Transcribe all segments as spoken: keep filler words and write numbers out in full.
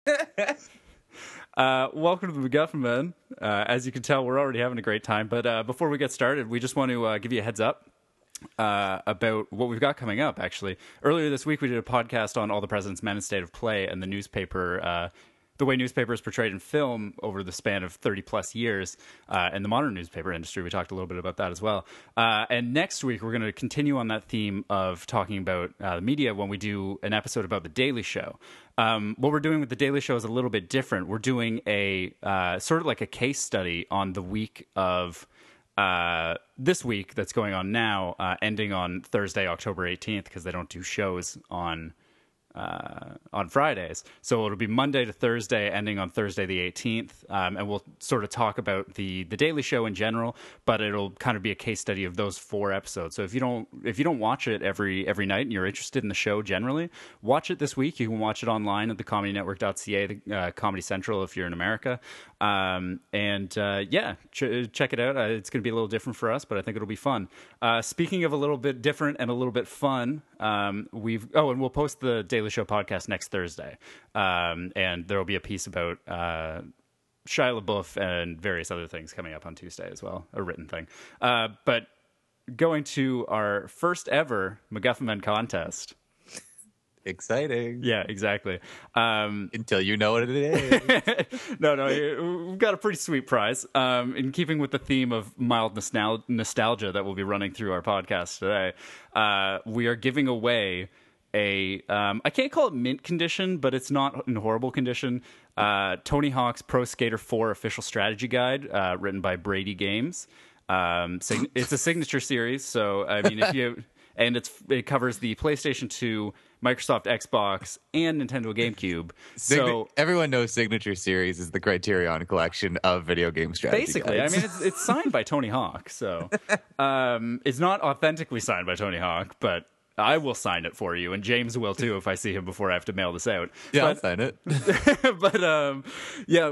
Uh, welcome to the MacGuffin Men. Uh, as you can tell, we're already having a great time. But uh, before we get started, we just want to uh, give you a heads up uh, about what we've got coming up, actually. Earlier this week, we did a podcast on All the President's Men and State of Play and the newspaper, uh, the way newspaper is portrayed in film over the span of thirty plus years uh, in the modern newspaper industry. We talked a little bit about that as well. Uh, and next week, we're going to continue on that theme of talking about uh, the media when we do an episode about The Daily Show. Um, what we're doing with The Daily Show is a little bit different. We're doing a uh, sort of like a case study on the week of uh, this week that's going on now, uh, ending on Thursday, October eighteenth, because they don't do shows on uh, on Fridays. So it'll be Monday to Thursday, ending on Thursday the eighteenth, um, and we'll sort of talk about the the Daily Show in general, but it'll kind of be a case study of those four episodes. So if you don't if you don't watch it every every night and you're interested in the show generally, watch it this week. You can watch it online at the comedy network dot c a, the, uh, Comedy Central if you're in America. Um, and uh, yeah, ch- check it out. Uh, it's going to be a little different for us, but I think it'll be fun. Uh, speaking of a little bit different and a little bit fun, um, we've oh, and we'll post the Daily Show podcast next Thursday, um, and there will be a piece about uh, Shia LaBeouf and various other things coming up on Tuesday as well, a written thing. Uh, but going to our first ever MacGuffin Men contest. Exciting. Yeah, exactly. Um, Until you know what it is. no, no, we've got a pretty sweet prize. Um, in keeping with the theme of mild nostal- nostalgia that we'll be running through our podcast today, uh, we are giving away a, um, I can't call it mint condition, but it's not in horrible condition, uh, Tony Hawk's Pro Skater four official strategy guide, uh, written by Brady Games. Um, sig- it's a signature series, so, I mean, if you... And it's it covers the PlayStation two, Microsoft Xbox, and Nintendo GameCube. Signa- So everyone knows Signature Series is the Criterion collection of video game strategy basically, guides. I mean, it's, it's signed by Tony Hawk. So um, it's not authentically signed by Tony Hawk, but I will sign it for you, and James will too if I see him before I have to mail this out. Yeah, but, I'll sign it. but um, yeah,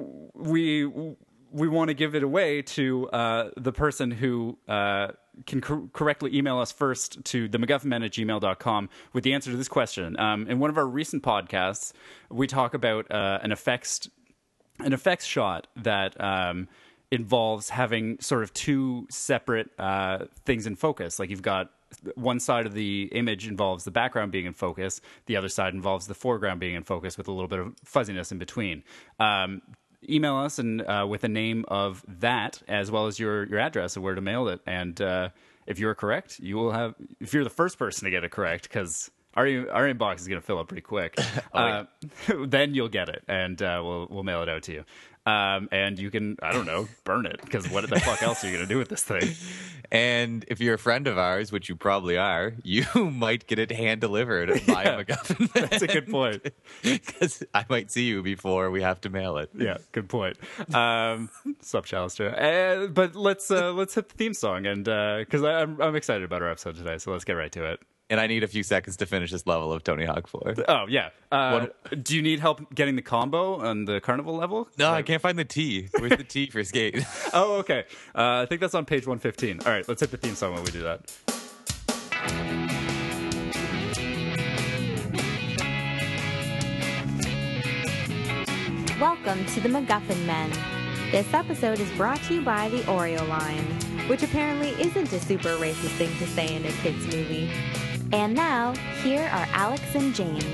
we we want to give it away to uh, the person who uh, can cor- correctly email us first to the MacGuffinmen at gmail dot com with the answer to this question. Um, in one of our recent podcasts, we talk about uh, an effects an effects shot that um, involves having sort of two separate uh, things in focus. Like you've got one side of the image involves the background being in focus, the other side involves the foreground being in focus with a little bit of fuzziness in between. Um, email us and uh, with a name of that as well as your your address and where to mail it, and uh, if you're correct, you will have if you're the first person to get it correct, because our our inbox is going to fill up pretty quick. oh, uh, yeah. Then you'll get it, and uh, we'll we'll mail it out to you. Um, and you can, I don't know, burn it, because what the fuck else are you going to do with this thing? And if you're a friend of ours, which you probably are, you might get it hand delivered by Yeah, a MacGuffin. That's a good point. Because I might see you before we have to mail it. Yeah, good point. Um, sup, Chalister. Uh, but let's uh, let's hit the theme song, and because uh, I'm I'm excited about our episode today, so let's get right to it. And I need a few seconds to finish this level of Tony Hawk four. Oh, yeah. Uh, do you need help getting the combo on the carnival level? No, like... I can't find the T. Where's the T for skate? Oh, okay. Uh, I think that's on page one fifteen. All right, let's hit the theme song when we do that. Welcome to the MacGuffin Men. This episode is brought to you by the Oreo line, which apparently isn't a super racist thing to say in a kids' movie. And now, here are Alex and James.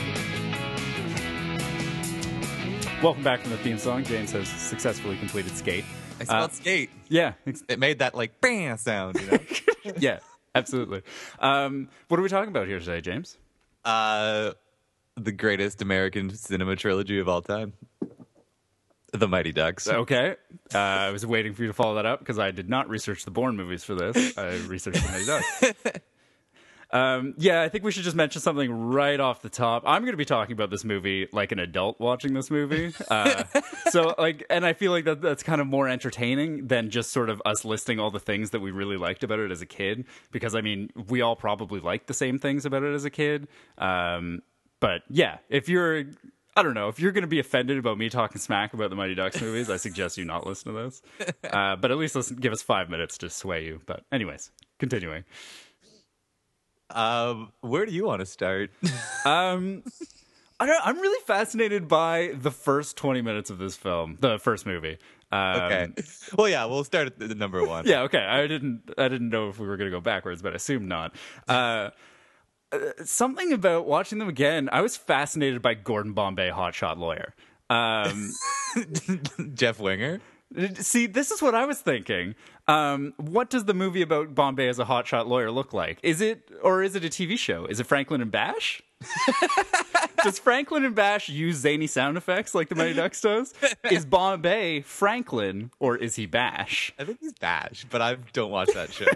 Welcome back from the theme song. James has successfully completed Skate. I spelled Uh, skate. Yeah. It made that like bam sound, you know? Yeah, absolutely. Um, what are we talking about here today, James? Uh, the greatest American cinema trilogy of all time. The Mighty Ducks. Okay. Uh, I was waiting for you to follow that up because I did not research the Bourne movies for this. I researched The Mighty Ducks. Um, yeah, I think we should just mention something right off the top. I'm going to be talking about this movie like an adult watching this movie. Uh, so, like, and I feel like that that's kind of more entertaining than just sort of us listing all the things that we really liked about it as a kid. Because, I mean, we all probably liked the same things about it as a kid. Um, but, yeah, if you're... I don't know. If you're going to be offended about me talking smack about the Mighty Ducks movies, I suggest you not listen to this. Uh, but at least listen, give us five minutes to sway you. But anyways, continuing. Um, where do you want to start? Um, I don't, I'm really fascinated by the first twenty minutes of this film, the first movie. Um, Okay. Well, yeah, we'll start at the number one. Yeah, okay. I didn't I didn't know if we were going to go backwards, but I assumed not. Uh, uh, something about watching them again, I was fascinated by Gordon Bombay, hotshot lawyer. Um, Jeff Winger. see, this is what I was thinking. Um, what does the movie about Bombay as a hotshot lawyer look like? Is it, or is it a T V show? Is it Franklin and Bash? Does Franklin and Bash use zany sound effects like the Mighty Ducks does? Is Bombay Franklin, or is he Bash? I think he's Bash, but I don't watch that show.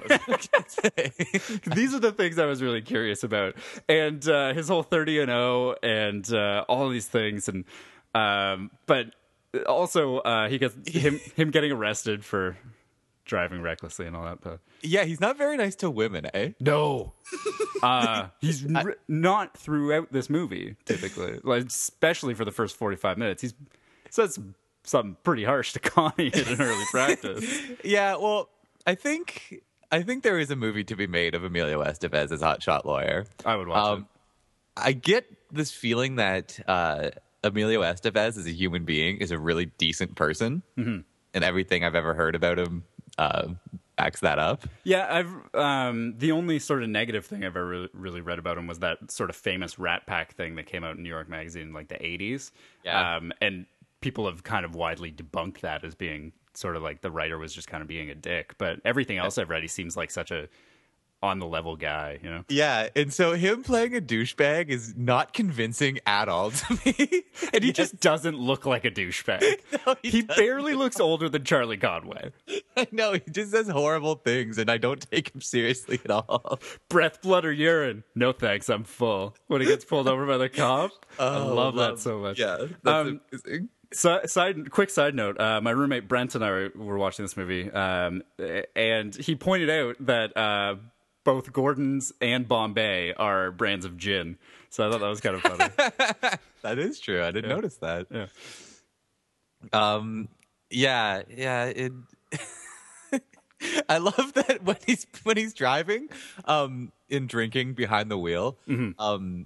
These are the things I was really curious about, and uh, his whole thirty and oh, and uh, all of these things, and um, but also uh, he gets him him getting arrested for driving recklessly and all that. But Yeah, he's not very nice to women, eh? no, uh, he's r- not throughout this movie. Typically, like especially for the first forty-five minutes, he's says something pretty harsh to Connie in an early practice. Yeah, well, I think I think there is a movie to be made of Emilio Estevez as hotshot lawyer. I would watch Um, I get this feeling that uh, Emilio Estevez as a human being is a really decent person, mm-hmm. and everything I've ever heard about him uh, backs that up. Yeah, I've um, the only sort of negative thing I've ever really, really read about him was that sort of famous Rat Pack thing that came out in New York Magazine in like the eighties. Yeah. Um, and people have kind of widely debunked that as being sort of like the writer was just kind of being a dick. But everything else I've read, he seems like such a on the level guy, you know? Yeah, and so him playing a douchebag is not convincing at all to me. And he just doesn't look like a douchebag. No, he he doesn't. barely looks older than Charlie Conway. I know, he just says horrible things, and I don't take him seriously at all. Breath, blood, or urine? No thanks, I'm full. When he gets pulled over by the cop, I love that so much. Yeah, that's Um, amazing. So, side, quick side note: uh, my roommate Brent and I were, were watching this movie, um, and he pointed out that uh, both Gordon's and Bombay are brands of gin. So I thought that was kind of funny. That is true. I didn't Yeah. notice that. Yeah. Um, yeah, yeah. It, I love that when he's when he's driving, um, and drinking behind the wheel. Mm-hmm. Um,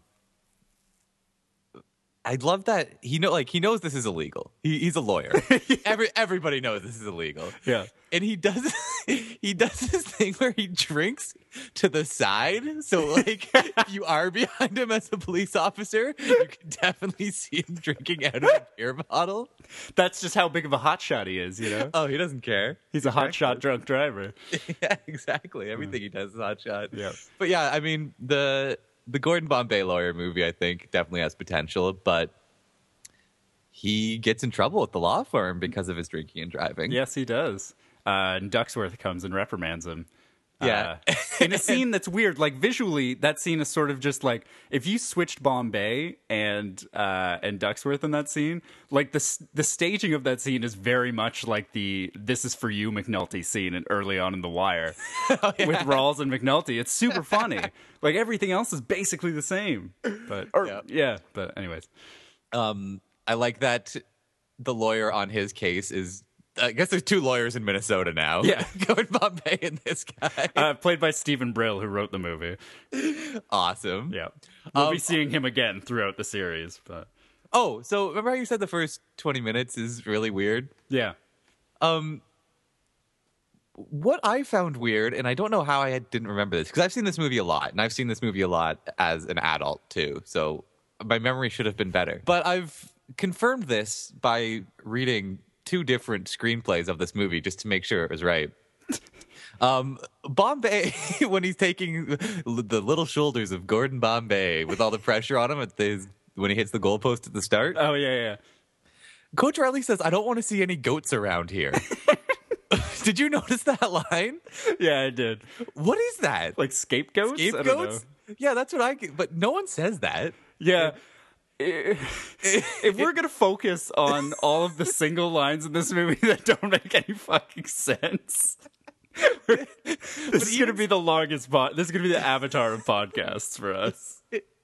I love that he know like he knows this is illegal. He, he's a lawyer. Every everybody knows this is illegal. Yeah. And he does he does this thing where he drinks to the side. So like if you are behind him as a police officer, you can definitely see him drinking out of a beer bottle. That's just how big of a hotshot he is, you know? Oh, he doesn't care. He's a hotshot drunk driver. Yeah, exactly. Everything he does is hot shot. Yeah. But yeah, I mean the the Gordon Bombay lawyer movie I think definitely has potential, but he gets in trouble at the law firm because of his drinking and driving. Yes, he does. Uh, and Ducksworth comes and reprimands him. Yeah. Uh, in a scene that's weird. Like visually, that scene is sort of just like if you switched Bombay and uh, and Ducksworth in that scene, like the s- the staging of that scene is very much like the "This Is for You" McNulty scene in, early on in The Wire Oh, with Rawls and McNulty. It's super funny. Like everything else is basically the same. But or, Yep. yeah. But anyways, Um, I like that the lawyer on his case is. I guess there's two lawyers in Minnesota now. Yeah. Gordon Bombay and this guy. uh, played by Stephen Brill, who wrote the movie. Awesome. Yeah, we'll Um, be seeing him again throughout the series. But Oh, so remember how you said the first twenty minutes is really weird? yeah. Um, what I found weird, and I don't know how I didn't remember this, because I've seen this movie a lot, and I've seen this movie a lot as an adult too, so my memory should have been better. But I've confirmed this by reading two different screenplays of this movie just to make sure it was right. Um, Bombay, when he's taking the little shoulders of Gordon Bombay with all the pressure on him at the, when he hits the goalpost at the start, Oh yeah, yeah. Coach Riley says, "I don't want to see any goats around here." Did you notice that line? Yeah, I did. What is that? Like scapegoats? I don't know. Scapegoats? Yeah, that's what I get. But no one says that. Yeah. If we're gonna focus on all of the single lines in this movie that don't make any fucking sense, this is gonna be the longest pod. This is gonna be the Avatar of podcasts for us.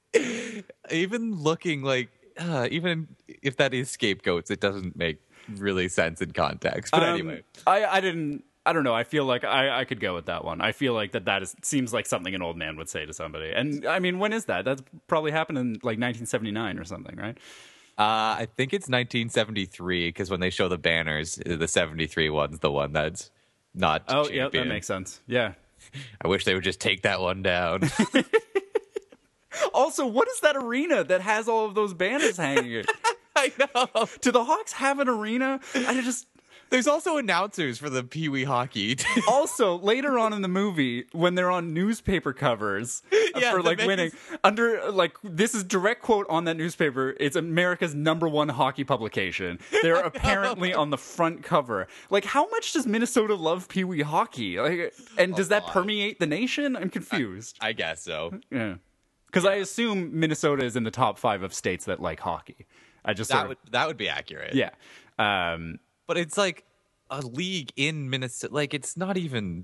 Even looking like, uh, even if that is scapegoats, it doesn't make really sense in context. But Um, anyway, I, I didn't. I don't know. I feel like I, I could go with that one. I feel like that that is seems like something an old man would say to somebody. And I mean, when is that? That's probably happened in like nineteen seventy-nine or something, right? Uh, I think it's nineteen seventy-three because when they show the banners, the seventy-three one's the one that's not. Oh, champion. yeah, that makes sense. Yeah. I wish they would just take that one down. Also, what is that arena that has all of those banners hanging? I know. Do the Hawks have an arena? I just. There's also announcers for the Pee Wee hockey. Also, later on in the movie, when they're on newspaper covers Yeah, for the like men's- winning, under like this is direct quote on that newspaper. It's America's number one hockey publication. They're apparently on the front cover. Like, how much does Minnesota love Pee Wee hockey? Like, and does that lot. permeate the nation? I'm confused. I guess so. Yeah, because I assume Minnesota is in the top five of states that like hockey. I just That sort would of, that would be accurate. yeah. Um, But it's like a league in Minnesota. Like it's not even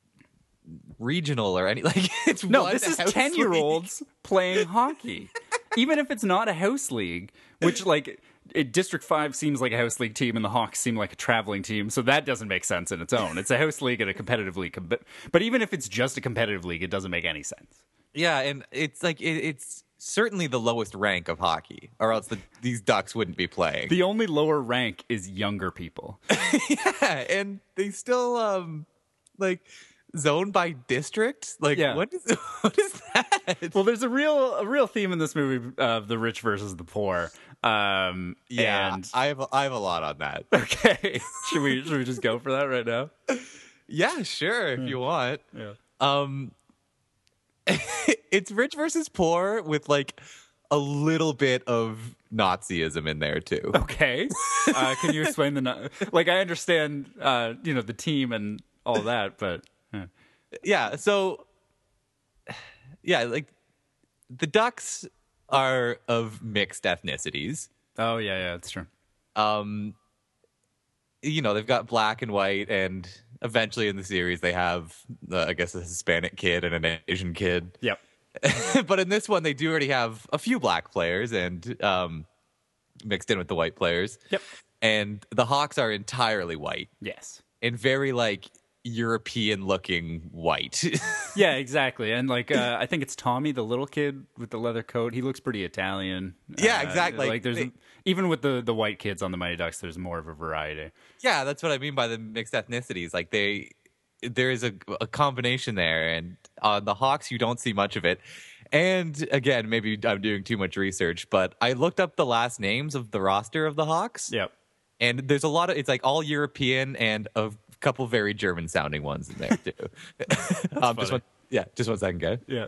regional or any. Like it's No, one this is house ten year league. olds playing hockey. Even if it's not a house league, which like it, District five seems like a house league team and the Hawks seem like a traveling team, so that doesn't make sense in its own. It's a house league and a competitive league. But, but even if it's just a competitive league, it doesn't make any sense. Yeah, and it's like it, it's certainly the lowest rank of hockey, or else the, these Ducks wouldn't be playing. The only lower rank is younger people. Yeah, and they still um like zoned by district. Like Yeah. what is what is that? Well, there's a real a real theme in this movie of the rich versus the poor. Um, Yeah, and I have a, I have a lot on that. okay, should we should we just go for that right now? Yeah, sure, if you want. Yeah. Um, it's rich versus poor with like a little bit of Nazism in there too. Okay. Uh, can you explain the no- like? I understand, uh, you know, the team and all that, but uh, Yeah, so yeah, like the Ducks are of mixed ethnicities. oh yeah, yeah, that's true. Um, you know, they've got black and white, and eventually in the series they have, uh, I guess, a Hispanic kid and an Asian kid. Yep. But in this one, they do already have a few black players and um, mixed in with the white players. Yep. And the Hawks are entirely white Yes. and very like European-looking white. Yeah, exactly. And like, uh, I think it's Tommy, the little kid with the leather coat. He looks pretty Italian. Yeah, Uh, exactly. Like, there's They- even with the the white kids on the Mighty Ducks, there's more of a variety. Yeah, that's what I mean by the mixed ethnicities. Like they, there is a, a combination there, and on the Hawks you don't see much of it. And again, maybe I'm doing too much research, but I looked up the last names of the roster of the Hawks, Yep. and there's a lot of it's like all European and a couple very German sounding ones in there too. um, just funny. one, yeah, just one second, guys. Yeah.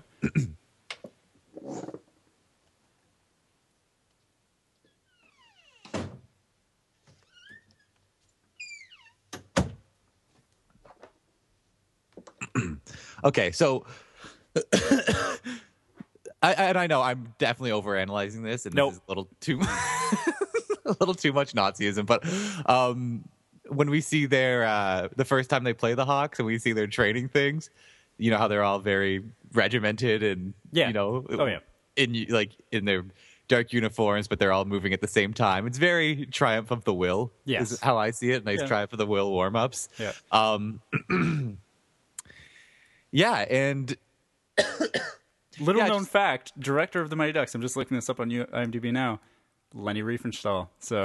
Okay, so. I, and I know I'm definitely overanalyzing this, and Nope. this is a little too, a little too much Nazism. But um, when we see their uh, the first time they play the Hawks, and we see their training things, you know how they're all very regimented and Yeah. you know, Oh, yeah. in like in their dark uniforms, but they're all moving at the same time. It's very Triumph of the Will. Yes. Is how I see it. Nice Yeah. Triumph of the Will warm ups. Yeah. Um, yeah, and. Little Yeah, known just- fact: director of the Mighty Ducks. I'm just looking this up on U- IMDb now. Lenny Riefenstahl. So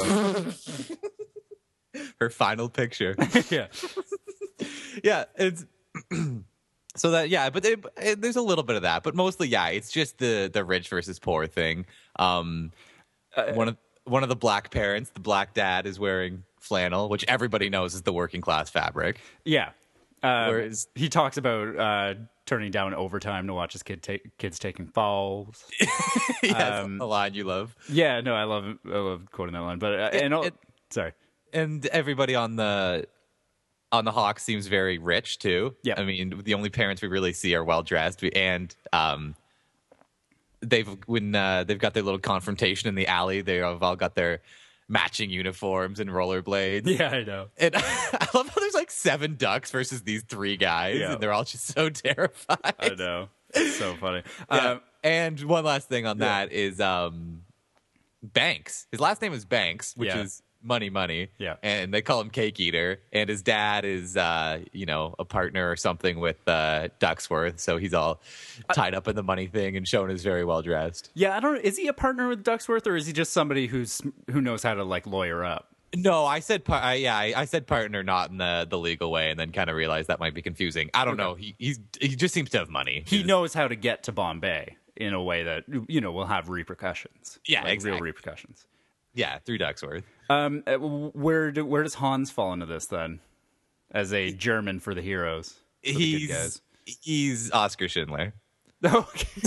Her final picture. yeah. Yeah, it's so that yeah, but it, it, there's a little bit of that, but mostly yeah, it's just the the rich versus poor thing. Um, one of one of the black parents, the black dad, is wearing flannel, which everybody knows is the working class fabric. Yeah. Um, Whereas- he talks about uh, turning down overtime to watch his kid take kids taking falls. Yes, Um, a line you love. Yeah, no, I love I love quoting that line. But uh, and all, it- sorry, And everybody on the on the Hawks seems very rich too. Yeah. I mean, the only parents we really see are well dressed, and um, they've when uh, they've got their little confrontation in the alley. They have all got their matching uniforms and rollerblades. yeah, I know. And I love how there's like seven ducks versus these three guys, Yeah. and they're all just so terrified. I know. It's so funny. Yeah. Um, And one last thing on Yeah. that is um, Banks. His last name is Banks, which Yeah. is money, money. Yeah. And they call him Cake Eater. And his dad is, uh, you know, a partner or something with uh, Ducksworth. So he's all tied up in the money thing, and Shona is very well dressed. Yeah, I don't. Is he a partner with Ducksworth, or is he just somebody who's who knows how to like lawyer up? No, I said, par- I, yeah, I, I said partner, not in the, the legal way, and then kind of realized that might be confusing. I don't Okay. know. He he's he just seems to have money. He He's- knows how to get to Bombay in a way that, you know, will have repercussions. Yeah, like exactly. real repercussions. Yeah, through Ducksworth. Um, uh, where do, where does Hans fall into this then, as a German for the heroes? For the good He's guys? he's Oscar Schindler, Okay.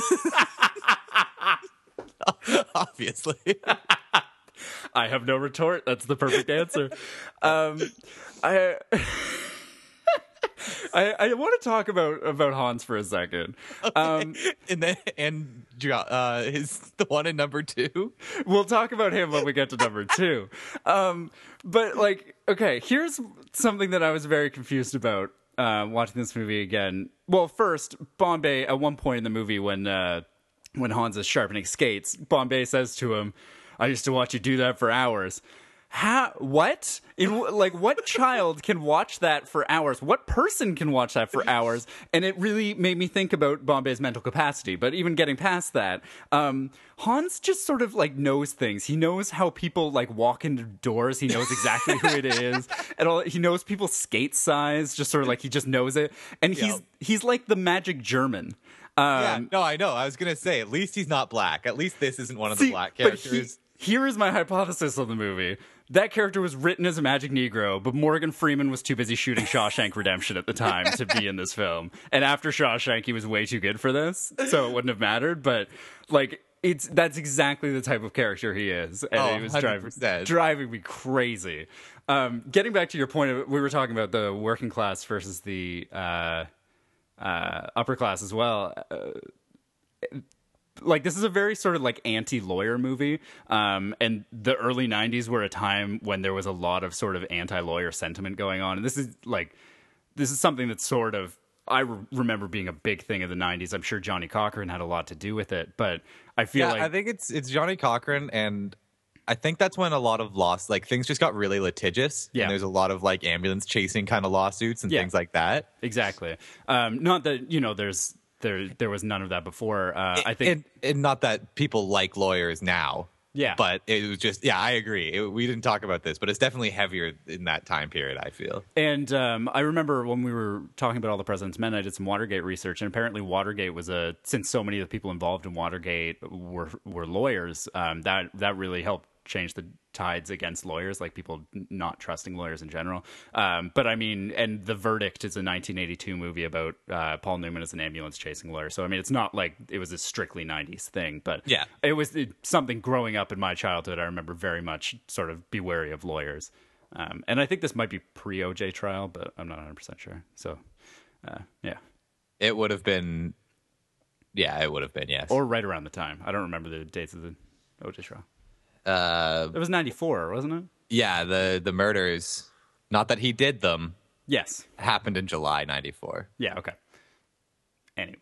obviously. I have no retort. That's the perfect answer. Um, I. I, I want to talk about, about Hans for a second. Um, and then and uh, his the one in number two. we'll talk about him when we get to number two. Um, but like, okay, here's something that I was very confused about uh, watching this movie again. Well, first, Bombay at one point in the movie when uh, when Hans is sharpening skates, Bombay says to him, "I used to watch you do that for hours." How? What? In like, what child can watch that for hours? What person can watch that for hours? And it really made me think about Bombay's mental capacity. But even getting past that, um, Hans just sort of like knows things. He knows how people like walk into doors. He knows exactly who it is, and all. He knows people's skate size. Just sort of like he just knows it. And he's Yep. he's like the magic German. Yeah, Um, no, I know. I was gonna say, at least he's not black. At least this isn't one of See, the black but he- characters. here is my hypothesis on the movie. That character was written as a magic Negro, but Morgan Freeman was too busy shooting Shawshank Redemption at the time to be in this film. And after Shawshank, he was way too good for this, so it wouldn't have mattered. But like, it's that's exactly the type of character he is, and Oh, it was one hundred driving percent. driving me crazy. Um, getting back to your point, of, we were talking about the working class versus the uh, uh, upper class as well. Uh, like this is a very sort of like anti-lawyer movie, um and the early nineties were a time when there was a lot of sort of anti-lawyer sentiment going on, and this is like this is something that sort of I re- remember being a big thing in the nineties. I'm sure Johnny Cochran had a lot to do with it, but I feel Yeah, like I think it's it's Johnny Cochran, and I think that's when a lot of loss, like things just got really litigious. Yeah. And there's a lot of like ambulance chasing kind of lawsuits and Yeah. things like that. exactly um not that, you know, there's there there was none of that before. uh I think and, and not that people like lawyers now. Yeah. But it was just, yeah, I agree. It, we didn't talk about this, but it's definitely heavier in that time period, I feel. And um, I remember when we were talking about All the President's Men, I did some Watergate research, and apparently Watergate was a since so many of the people involved in Watergate were were lawyers. Um, that that really helped change the tides against lawyers, like people not trusting lawyers in general. Um, but I mean, and The Verdict is a nineteen eighty-two movie about uh, Paul Newman as an ambulance chasing lawyer. So I mean, it's not like it was a strictly nineties thing, but Yeah. it was it, something growing up in my childhood. I remember very much sort of be wary of lawyers. Um, and I think this might be pre-O J trial, but I'm not one hundred percent sure. So, uh, yeah. It would have been, yeah, it would have been, yes. Or right around the time. I don't remember the dates of the O J trial. uh, It was ninety-four, wasn't it? yeah, the, the murders, not that he did them, Yes. happened in July ninety-four. Yeah, okay. Anyway.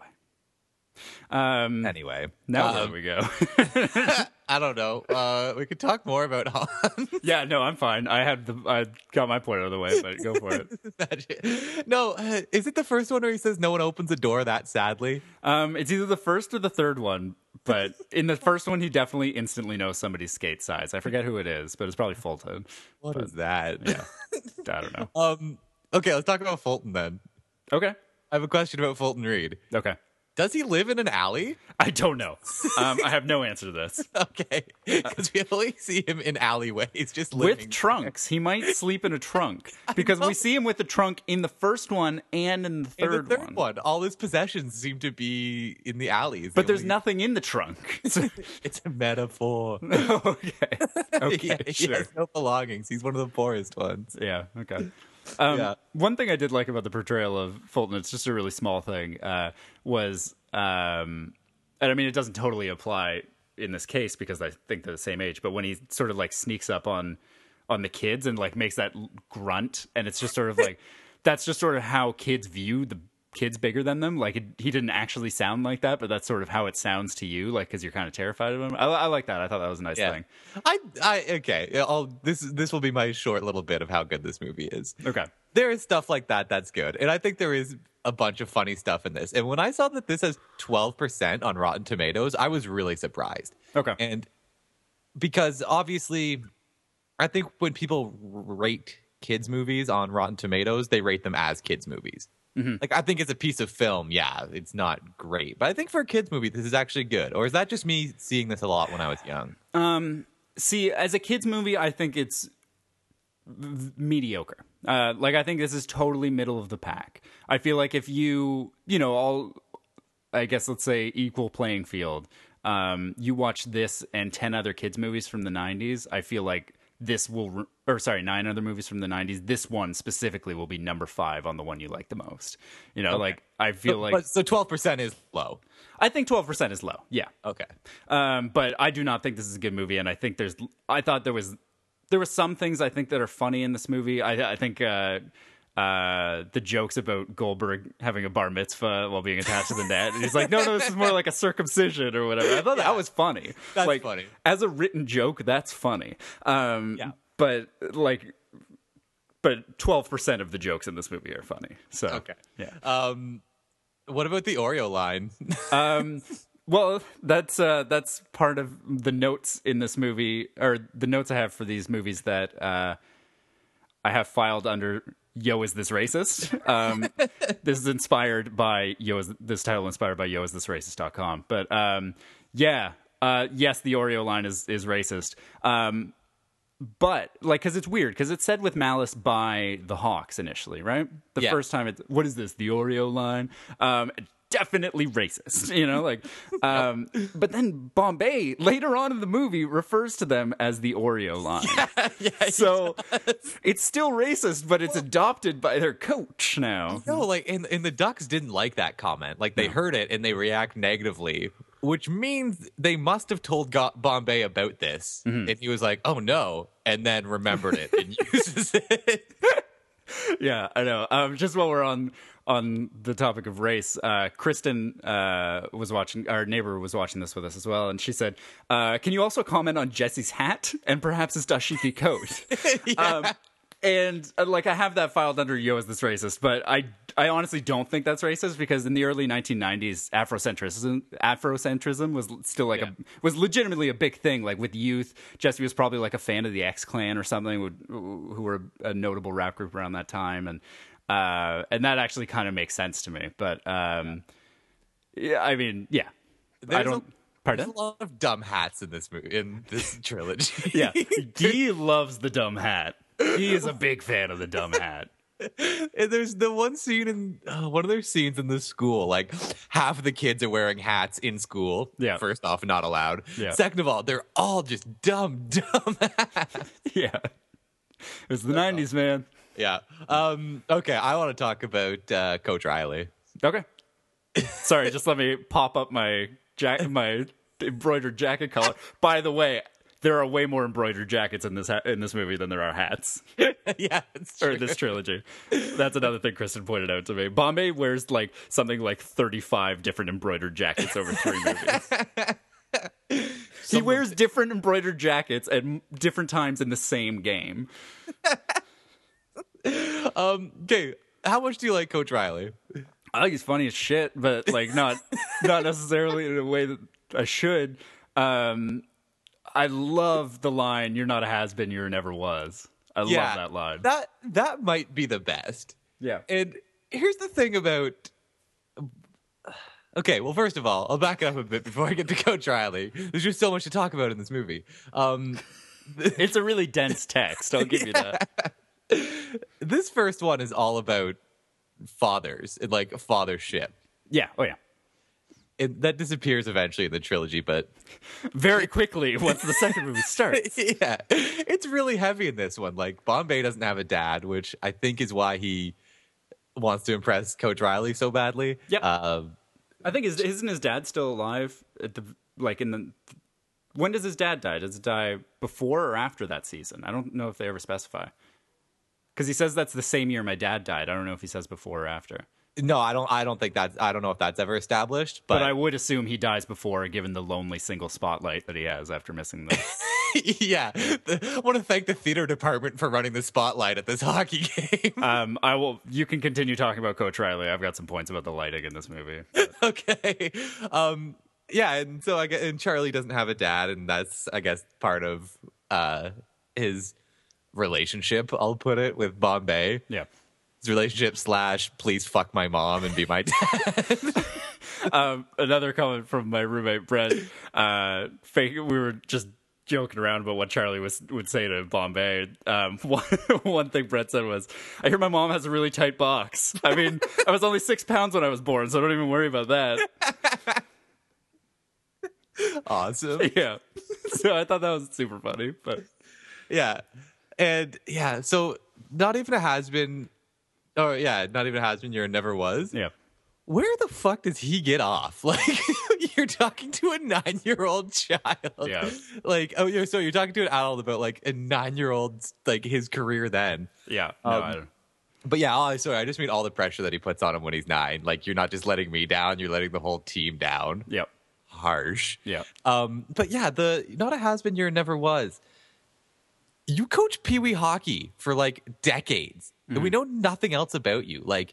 Um, Anyway. now where um, do we go? I don't know. Uh, we could talk more about Hans. Yeah, no, I'm fine. I had the I got my point out of the way, but go for it. No, uh, is it the first one where he says no one opens a door that sadly? Um, it's either the first or the third one, but in the first one, he definitely instantly knows somebody's skate size. I forget who it is, but it's probably Fulton. What is that? Yeah, I don't know. Um. Okay, let's talk about Fulton then. Okay, I have a question about Fulton Reed. okay. Does he live in an alley? I don't know. Um, I have no answer to this. Okay, because we only see him in alleyways, just living. With trunks, he might sleep in a trunk because we see him with the trunk in the first one and in the In third, the third one. All his possessions seem to be in the alleys. But The there's only- nothing in the trunk. So- It's a metaphor. okay. Okay. Yeah, he Sure. has no belongings. He's one of the poorest ones. Yeah. Okay. Um, Yeah. One thing I did like about the portrayal of Fulton, it's just a really small thing, uh, was, um, and I mean, it doesn't totally apply in this case because I think they're the same age, but when he sort of like sneaks up on, on the kids and like makes that l- grunt, and it's just sort of like, that's just sort of how kids view the kids bigger than them. Like it, he didn't actually sound like that, but that's sort of how it sounds to you, like because you're kind of terrified of him. I, I like that. I thought that was a nice Yeah. thing. I, I, okay. I'll, this, this will be my short little bit of how good this movie is. Okay. There is stuff like that that's good. And I think there is a bunch of funny stuff in this. And when I saw that this has twelve percent on Rotten Tomatoes, I was really surprised. Okay. And because obviously, I think when people rate kids' movies on Rotten Tomatoes, they rate them as kids' movies. Mm-hmm. Like, I think it's a piece of film. Yeah, it's not great. But I think for a kids' movie, this is actually good. Or is that just me seeing this a lot when I was young? Um, see, as a kids movie, I think it's v- mediocre. Uh, like, I think this is totally middle of the pack. I feel like if you, you know, all, I guess, let's say equal playing field, um, you watch this and ten other kids movies from the nineties, I feel like this will, re- or sorry, nine other movies from the nineties, this one specifically will be number five on the one you like the most. You know, Okay. like, I feel So, like, but, so twelve percent is low. I think twelve percent is low. Yeah. Okay. Um, but I do not think this is a good movie, and I think there's. I thought there was, there were some things I think that are funny in this movie. I, I think uh, uh, the jokes about Goldberg having a bar mitzvah while being attached to the net, and he's like, "No, no, this is more like a circumcision or whatever." I thought Yeah. that was funny. That's like, funny. as a written joke. That's funny. Um, Yeah. But like, but twelve percent of the jokes in this movie are funny. So Okay. yeah. Um, what about the Oreo line? Um, well, that's uh, that's part of the notes in this movie, or the notes I have for these movies that uh, I have filed under "Yo, is this racist?" Um, this is inspired by Yo. Is, this title inspired by Yo, is this racist dot com. But um, yeah, uh, yes, the Oreo line is is racist. Um, but like, because it's weird, because it's said with malice by the Hawks initially, right? The Yeah. first time it's, what is this, the Oreo line? Um, definitely racist, you know, like, um, but then Bombay later on in the movie refers to them as the Oreo line. Yeah, So it's still racist, but it's adopted by their coach now. no, like, and, and the Ducks didn't like that comment. Like, they heard it and they react negatively, which means they must have told Go- Bombay about this. Mm-hmm. And he was like, oh no, and then remembered it and uses it. Yeah, I know. Um, just while we're on on the topic of race, uh, Kristen uh, was watching. Our neighbor was watching this with us as well, and she said, uh, "Can you also comment on Jesse's hat and perhaps his dashiki coat?" um, and uh, like, I have that filed under "Yo, is this racist?" But I, I honestly don't think that's racist, because in the early nineteen nineties, Afrocentrism, Afrocentrism was still like Yeah. a was legitimately a big thing. Like with youth, Jesse was probably like a fan of the X Clan or something, would, who were a notable rap group around that time, and uh, and that actually kind of makes sense to me. But um, yeah, I mean, yeah, I There's don't. a- pardon? There's a lot of dumb hats in this movie, in this trilogy. Yeah, Guy loves the dumb hat. He is a big fan of the dumb hat. And there's the one scene in uh, one of their scenes in the school, like half of the kids are wearing hats in school. Yeah. First off, not allowed. Yeah. Second of all, they're all just dumb, dumb hats. Yeah, it was the nineties, man. Yeah. Um, okay, I want to talk about uh, Coach Riley. Okay. Sorry, just let me pop up my jacket, my embroidered jacket collar. By the way, there are way more embroidered jackets in this ha- in this movie than there are hats, Yeah, it's or true. this trilogy. That's another thing Kristen pointed out to me. Bombay wears like something like thirty-five different embroidered jackets over three movies. He wears different embroidered jackets at m- different times in the same game. Um, okay, how much do you like Coach Riley? I think he's funny as shit, but like not not necessarily in a way that I should. Um, I love the line, "You're not a has-been, you never was." I love that line. That that might be the best. Yeah. And here's the thing about. Okay, well, first of all, I'll back up a bit before I get to Coach Riley. There's just so much to talk about in this movie. Um, It's a really dense text. I'll give you that. this first one is all about fathers and like fathership. Yeah. Oh, yeah. It, that disappears eventually in the trilogy, but Very quickly once the second movie starts. yeah, it's really heavy in this one. Like, Bombay doesn't have a dad, which I think is why he wants to impress Coach Riley so badly. Yep. Uh, I think is isn't his dad still alive at the like in the when does his dad die? Does it die before or after that season? I don't know if they ever specify. Because he says that's the same year my dad died. I don't know if he says before or after. No, I don't. I don't think that's. I don't know if that's ever established. But, But I would assume he dies before, given the lonely single spotlight that he has after missing the. yeah, I want to thank the theater department for running the spotlight at this hockey game. um, I will. You can continue talking about Coach Riley. I've got some points about the lighting in this movie. okay. Um. Yeah, and so I guess, and Charlie doesn't have a dad, and that's I guess part of uh his relationship. I'll put it with Bombay. Yeah. His relationship slash please fuck my mom and be my dad. um, another comment from my roommate Brett. Uh, fake. We were just joking around about what Charlie was would say to Bombay. Um, one, one thing Brett said was, "I hear my mom has a really tight box." I mean, I was only six pounds when I was born, so don't even worry about that. Awesome. Yeah. So I thought that was super funny, but yeah, and yeah, so not even a has been. Oh yeah, not even a has been. You're a never was. yeah. Where the fuck does he get off? Like, you're talking to a nine-year-old child. Yeah. Like, oh, you're, so you're talking to an adult about like a nine-year-old's like his career then. Yeah. No, Um, I don't. But yeah, oh, sorry, I just mean all the pressure that he puts on him when he's nine. Like, you're not just letting me down; you're letting the whole team down. Yep. Harsh. Yeah. Um. But yeah, the not a has been, you're a never was. You coach Pee Wee hockey for like decades, and we know nothing else about you. Like,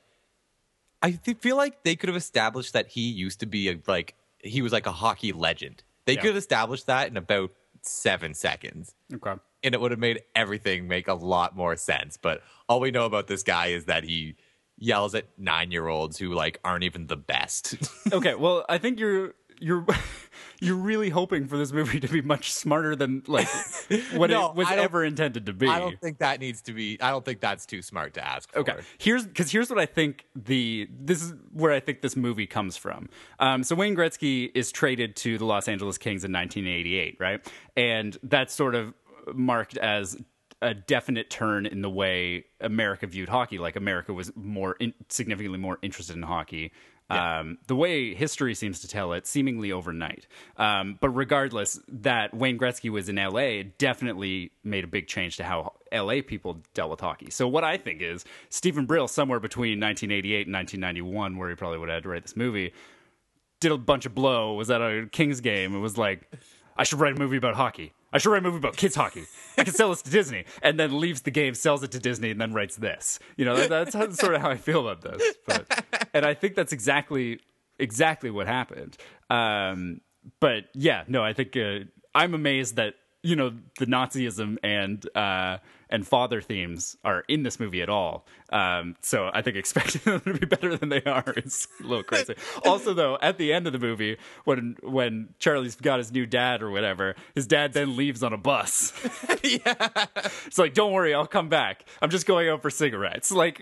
I th- feel like they could have established that he used to be a, like he was like a hockey legend. They Yeah. could have established that in about seven seconds, Okay. and it would have made everything make a lot more sense. But all we know about this guy is that he yells at nine-year-olds who like aren't even the best. Okay. Well, I think you're you're you're really hoping for this movie to be much smarter than like what No, it was I don't- ever intended to be. I don't think that needs to be. I don't think that's too smart to ask for. Okay, here's because here's what I think the this is where I think this movie comes from. Um, so Wayne Gretzky is traded to the Los Angeles Kings in nineteen eighty-eight, right? And that's sort of marked as a definite turn in the way America viewed hockey. Like America was more in, significantly more interested in hockey. Yeah. Um, the way history seems to tell it, seemingly overnight. Um, but regardless, that Wayne Gretzky was in L A definitely made a big change to how L A people dealt with hockey. So what I think is Stephen Brill, somewhere between nineteen eighty-eight and nineteen ninety-one, where he probably would have had to write this movie, did a bunch of blow, was at a Kings game, and was like, I should write a movie about hockey. I should write a movie about kids hockey. I can sell this to Disney. And then leaves the game, sells it to Disney, and then writes this. You know, that, that's how, sort of how I feel about this. But, and I think that's exactly exactly what happened. Um, but yeah, no, I think uh, I'm amazed that, you know, the Nazism and uh, and father themes are in this movie at all. Um, so I think expecting them to be better than they are is a little crazy. Also, though, at the end of the movie, when when Charlie's got his new dad or whatever, his dad then leaves on a bus. yeah. It's like, don't worry, I'll come back. I'm just going out for cigarettes. Like,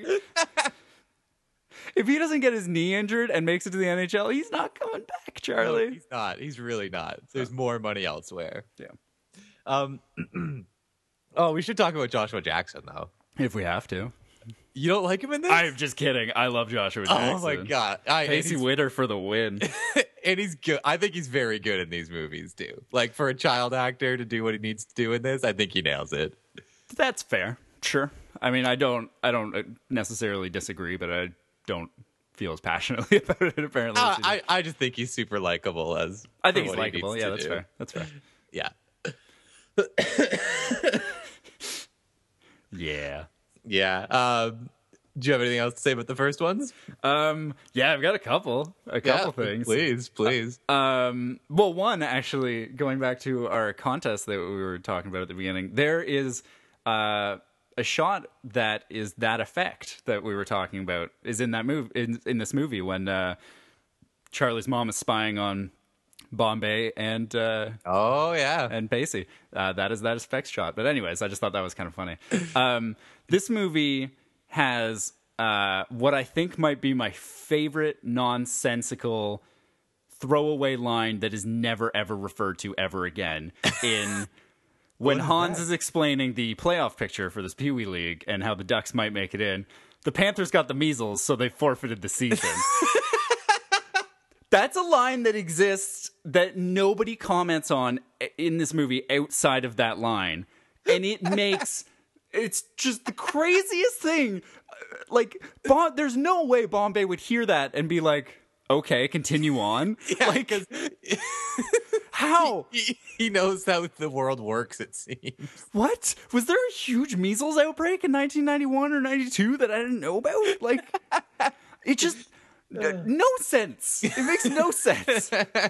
if he doesn't get his knee injured and makes it to the N H L, he's not coming back, Charlie. No, he's not. He's really not. There's more money elsewhere. Yeah. Um. Oh, we should talk about Joshua Jackson though. If we have to. You don't like him in this? I'm just kidding. I love Joshua Jackson. Oh my god! I, and, Pacey he's, Witter for the win. and he's good. I think he's very good in these movies too. Like for a child actor to do what he needs to do in this, I think he nails it. That's fair. Sure. I mean, I don't I don't necessarily disagree, but I don't feel as passionately about it apparently. Uh, as you do. I I just think he's super likable as. I think for he's what he likable. needs Yeah, to that's do. fair. That's fair. Yeah. Yeah. Yeah. Um, do you have anything else to say about the first ones? Um yeah, I've got a couple a couple Yeah, things. Please, please. Um, well, one, actually, going back to our contest that we were talking about at the beginning, there is uh, a shot that is that effect that we were talking about is in that move in, in this movie when uh, Charlie's mom is spying on Bombay and uh, Oh yeah. and Pacey. Uh, that is that effects shot. But anyways, I just thought that was kind of funny. Um, this movie has uh, what I think might be my favorite nonsensical throwaway line that is never ever referred to ever again in when is Hans that? is explaining the playoff picture for this Pee Wee League and how the Ducks might make it in. The Panthers got the measles, so they forfeited the season. That's a line that exists that nobody comments on in this movie outside of that line. And it makes it's just the craziest thing. Like, bon- there's no way Bombay would hear that and be like, okay, continue on. Yeah, like, because how? he, he knows how the world works, it seems. What? Was there a huge measles outbreak in nineteen ninety-one or ninety-two that I didn't know about? Like, it just, no sense. It makes no sense.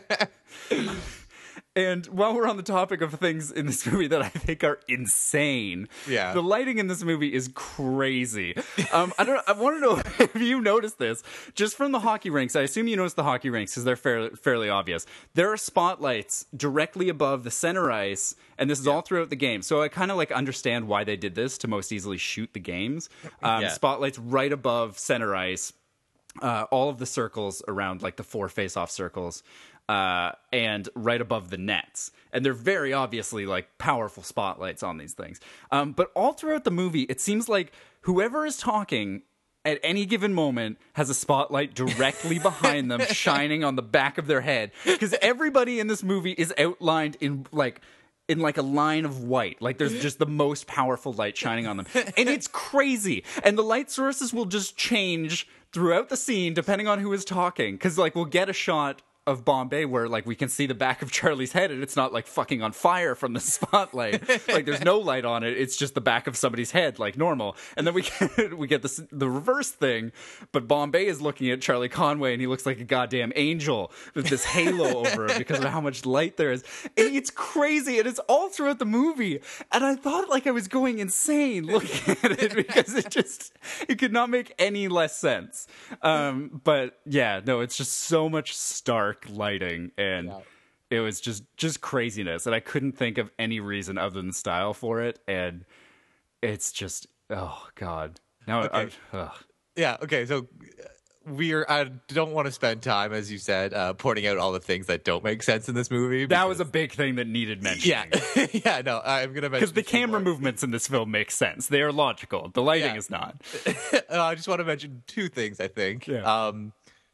And while we're on the topic of things in this movie that I think are insane, yeah, the lighting in this movie is crazy. Um, I don't. I want to know if you noticed this just from the hockey rinks. I assume you noticed the hockey rinks because they're fairly, fairly obvious. There are spotlights directly above the center ice, and this is yeah. all throughout the game. So I kind of like understand why they did this to most easily shoot the games. Um, yeah. Spotlights right above center ice, uh, all of the circles around like the four face-off circles. Uh, and right above the nets. And they're very obviously like powerful spotlights on these things. Um, but all throughout the movie, it seems like whoever is talking at any given moment has a spotlight directly behind them, shining on the back of their head. Because everybody in this movie is outlined in like... in like a line of white. Like there's just the most powerful light shining on them. And it's crazy. And the light sources will just change throughout the scene depending on who is talking. Because like we'll get a shot of Bombay where like we can see the back of Charlie's head and it's not like fucking on fire from the spotlight. Like there's no light on it. It's just the back of somebody's head like normal. And then we get, we get this, the reverse thing, but Bombay is looking at Charlie Conway and he looks like a goddamn angel with this halo over him because of how much light there is. And it's crazy and it's all throughout the movie. And I thought like I was going insane looking at it because it just, it could not make any less sense. Um, but yeah, no, it's just so much stark lighting and yeah. it was just just craziness and I couldn't think of any reason other than style for it and it's just oh god now okay. I, ugh. yeah okay so we're I don't want to spend time as you said uh pointing out all the things that don't make sense in this movie because, that was a big thing that needed mentioning. yeah yeah no I'm gonna mention because the camera more. movements in this film make sense. They are logical. The lighting yeah. is not. uh, I just want to mention two things I think. yeah. um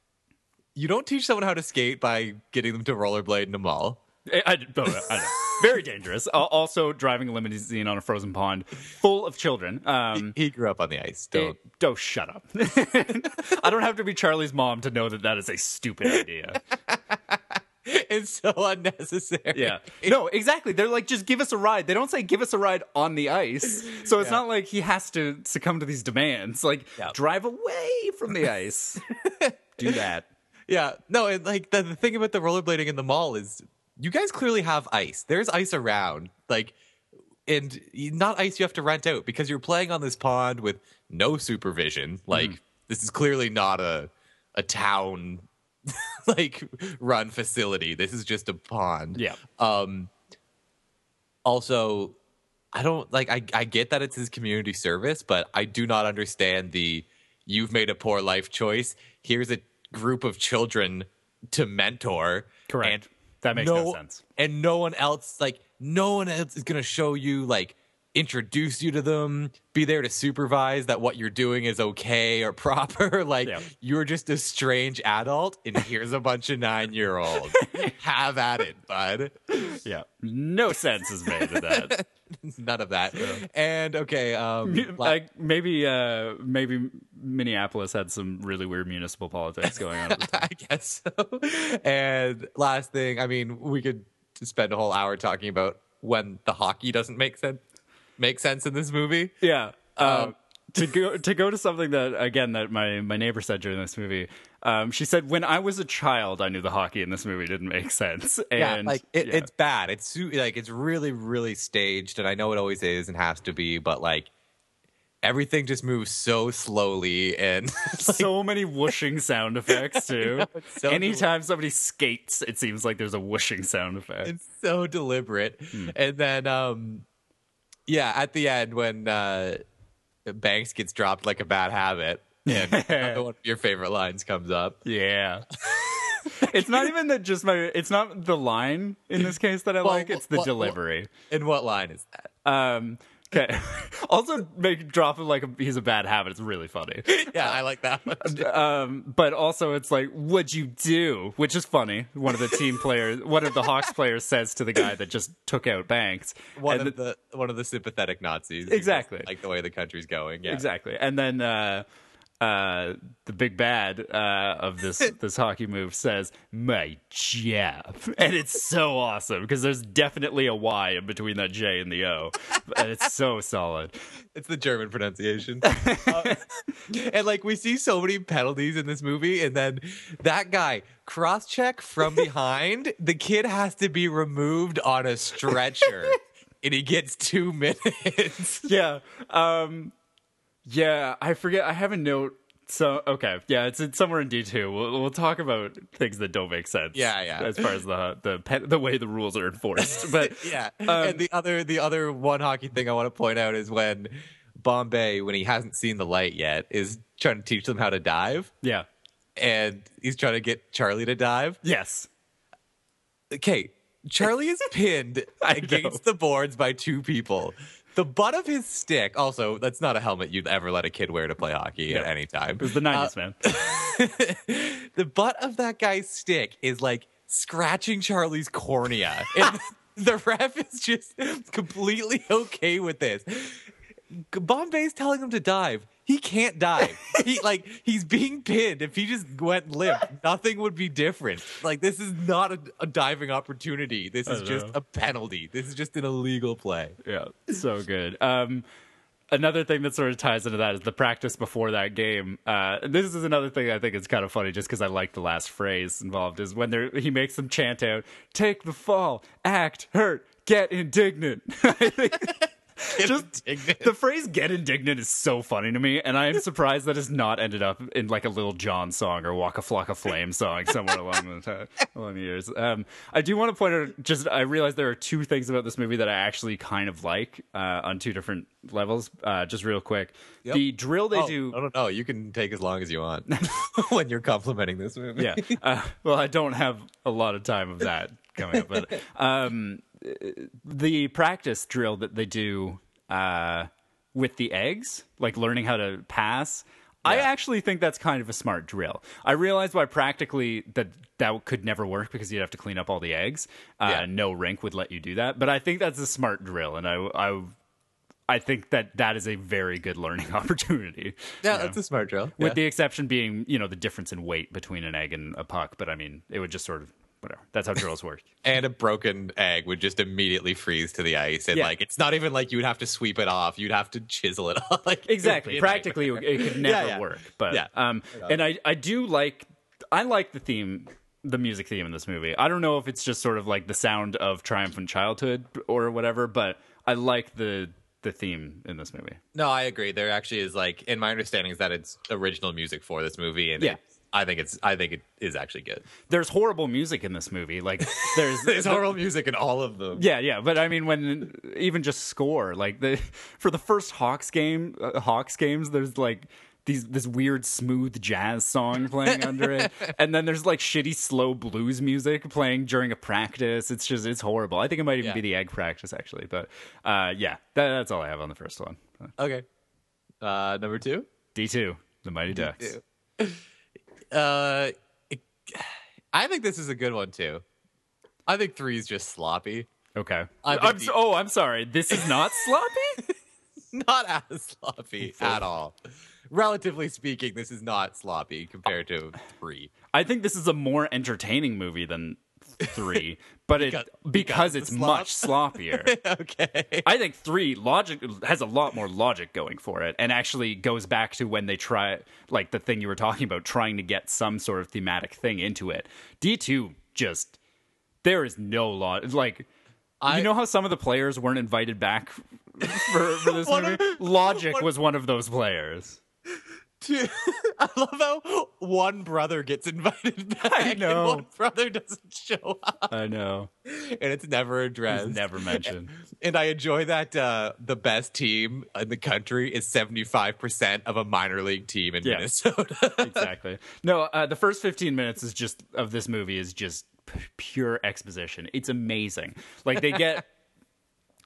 You don't teach someone how to skate by getting them to rollerblade in a mall. I, I, I know. Very dangerous. Uh, also, driving a limousine on a frozen pond full of children. Um, he, he grew up on the ice. Don't, it, don't shut up. I don't have to be Charlie's mom to know that that is a stupid idea. It's so unnecessary. Yeah. No, exactly. They're like, just give us a ride. They don't say give us a ride on the ice. So it's yeah. not like he has to succumb to these demands. Like, yeah. drive away from the ice. Do that. Yeah, no, and like the, the thing about the rollerblading in the mall is you guys clearly have ice. There's ice around, like, and not ice you have to rent out because you're playing on this pond with no supervision. Like, mm. this is clearly not a a town like run facility. This is just a pond. Yeah. Um. Also, I don't like. I I get that it's his community service, but I do not understand the you've made a poor life choice. Here's a group of children to mentor. Correct. And that makes no, no sense. And no one else, like, no one else is going to show you, like, introduce you to them, be there to supervise that what you're doing is okay or proper. Like, yeah. you're just a strange adult, and here's a bunch of nine-year-olds. Have at it, bud. Yeah. No sense is made of that. None of that. Yeah. And, okay. Um, like, maybe, uh, maybe Minneapolis had some really weird municipal politics going on at the time. I guess so. And last thing, I mean, we could spend a whole hour talking about when the hockey doesn't make sense. Make sense in this movie. Yeah. Um, to go to go to something that again that my, my neighbor said during this movie. Um, she said, "When I was a child, I knew the hockey in this movie didn't make sense." And yeah, like it, yeah. it's bad. It's like it's really really staged, and I know it always is and has to be, but like everything just moves so slowly and like, so many whooshing sound effects too. Know, so Anytime somebody skates, it seems like there's a whooshing sound effect. It's so deliberate, hmm. and then um. Yeah, at the end when uh, Banks gets dropped like a bad habit, and one of your favorite lines comes up. Yeah. It's not even that just my, it's not the line in this case that I well, like, it's the what, delivery. What, and what line is that? Um, Okay. Also, make drop him like a, he's a bad habit. It's really funny. Yeah, I like that one. Um, but also, it's like, "What'd you do?" Which is funny. One of the team players, one of the Hawks players, says to the guy that just took out Banks. One And of the one of the sympathetic Nazis. who Exactly. doesn't like the way the country's going. Yeah. Exactly. And then uh, uh, the big bad uh, of this this hockey move says, "My job," and it's so awesome because there's definitely a Y in between that J and the O, and it's so solid. It's the German pronunciation. uh, and like we see so many penalties in this movie, and then that guy cross check from behind, the kid has to be removed on a stretcher, and he gets two minutes. Yeah. Um, yeah, I forget. I have a note. So, okay. Yeah, it's, it's somewhere in D two. We'll, we'll talk about things that don't make sense. Yeah, yeah. As far as the the pe- the way the rules are enforced. But Yeah. Um, and the other the other one hockey thing I want to point out is when Bombay, when he hasn't seen the light yet, is trying to teach them how to dive, yeah. and he's trying to get Charlie to dive. Yes. Okay, Charlie is pinned I know. against the boards by two people. The butt of his stick, also, that's not a helmet you'd ever let a kid wear to play hockey at Yeah. any time. It was the nineties, man. The butt of that guy's stick is like scratching Charlie's cornea. And the ref is just completely okay with this. Bombay's telling him to dive. He can't dive. He like he's being pinned. If he just went limp, nothing would be different. Like this is not a, a diving opportunity. This is I just know. a penalty. This is just an illegal play. Yeah, so good. Um, another thing that sort of ties into that is the practice before that game. Uh, this is another thing I think is kind of funny, just because I like the last phrase involved. Is when they're he makes them chant out, "Take the fall, act hurt, get indignant." I think just indignant. the phrase "get indignant" is so funny to me, and I am surprised that it's not ended up in like a Little John song or Walk a Flock of Flame song somewhere along the time, along the years. Um, I do want to point out, just I realize there are two things about this movie that I actually kind of like uh, on two different levels. Uh, just real quick, Yep. the drill they Oh, do. I don't know. You can take as long as you want when you're complimenting this movie. Yeah. Uh, well, I don't have a lot of time of that coming up, but um, the practice drill that they do uh, with the eggs, like learning how to pass. I Yeah. actually think that's kind of a smart drill. I realized why practically that that could never work because you'd have to clean up all the eggs. Uh, Yeah. No rink would let you do that, but I think that's a smart drill, and I I I think that that is a very good learning opportunity. Yeah, you know? that's a smart drill. With Yeah. the exception being, you know, the difference in weight between an egg and a puck. But I mean, it would just sort of, whatever. That's how drills work. And a broken egg would just immediately freeze to the ice, and Yeah. like it's not even like you would have to sweep it off; you'd have to chisel it off. Like, it would be Exactly. a Practically, nightmare. it could never Yeah, yeah. work. But, Yeah. um, and I, I do like, I like the theme, the music theme in this movie. I don't know if it's just sort of like the sound of triumphant childhood or whatever, but I like the, the theme in this movie. No, I agree. There actually is like, in my understanding, is that it's original music for this movie, and Yeah. it's- I think it's, I think it is actually good. There's horrible music in this movie. Like there's, There's horrible music in all of them. Yeah, yeah, but I mean, when even just score like the for the first Hawks game, uh, Hawks games, there's like these this weird smooth jazz song playing under it, and then there's like shitty slow blues music playing during a practice. It's just it's horrible. I think it might even Yeah. be the egg practice actually, but uh, yeah, that, that's all I have on the first one. Okay. Uh, number two. D two, the Mighty Ducks. Uh, it- I think this is a good one too. I think three is just sloppy. Okay. I think I'm the- so, oh, I'm sorry. This is not sloppy. Not as sloppy at all. Relatively speaking, this is not sloppy compared to three. I think this is a more entertaining movie than three, but it Because- because, because it's the slop? much sloppier. Okay. I think three logic has a lot more logic going for it, and actually goes back to when they try, like the thing you were talking about, trying to get some sort of thematic thing into it. D two just there is no law. Like I- you know how some of the players weren't invited back for, for this One movie. of- Logic one- was one of those players. Dude, I love how one brother gets invited back I know. and one brother doesn't show up, I know. and it's never addressed. It's never mentioned. And I enjoy that uh, the best team in the country is seventy-five percent of a minor league team in Yeah. Minnesota. Exactly. No, uh, the first fifteen minutes is just of this movie is just p- pure exposition. It's amazing. Like they get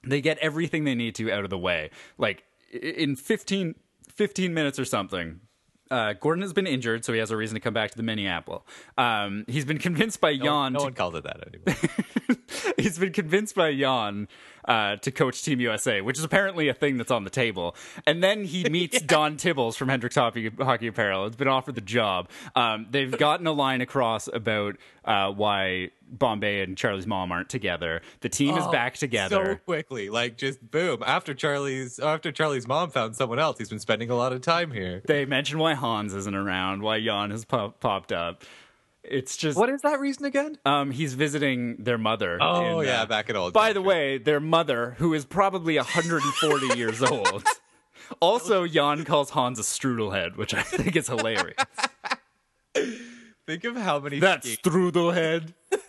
They get everything they need to out of the way. Like, in fifteen, fifteen minutes or something, uh, Gordon has been injured, so he has a reason to come back to the Minneapolis. Um, he's been convinced by No, Jan... no to, one calls it that anymore. he's been convinced by Jan uh, to coach Team U S A, which is apparently a thing that's on the table. And then he meets yeah. Don Tibbles from Hendricks Hockey, Hockey Apparel. Has been offered the job. Um, they've gotten a line across about uh, why Bombay and Charlie's mom aren't together. The team oh, is back together so quickly. Like, just boom. After Charlie's after Charlie's mom found someone else, he's been spending a lot of time here. They mention why Hans isn't around, why Jan has pop- popped up. It's just... What is that reason again? Um, he's visiting their mother. Oh, in, yeah, uh, back in old By country. the way, their mother, who is probably one hundred forty years old. Also, Jan calls Hans a strudelhead, which I think is hilarious. Think of how many... That's skates- strudelhead.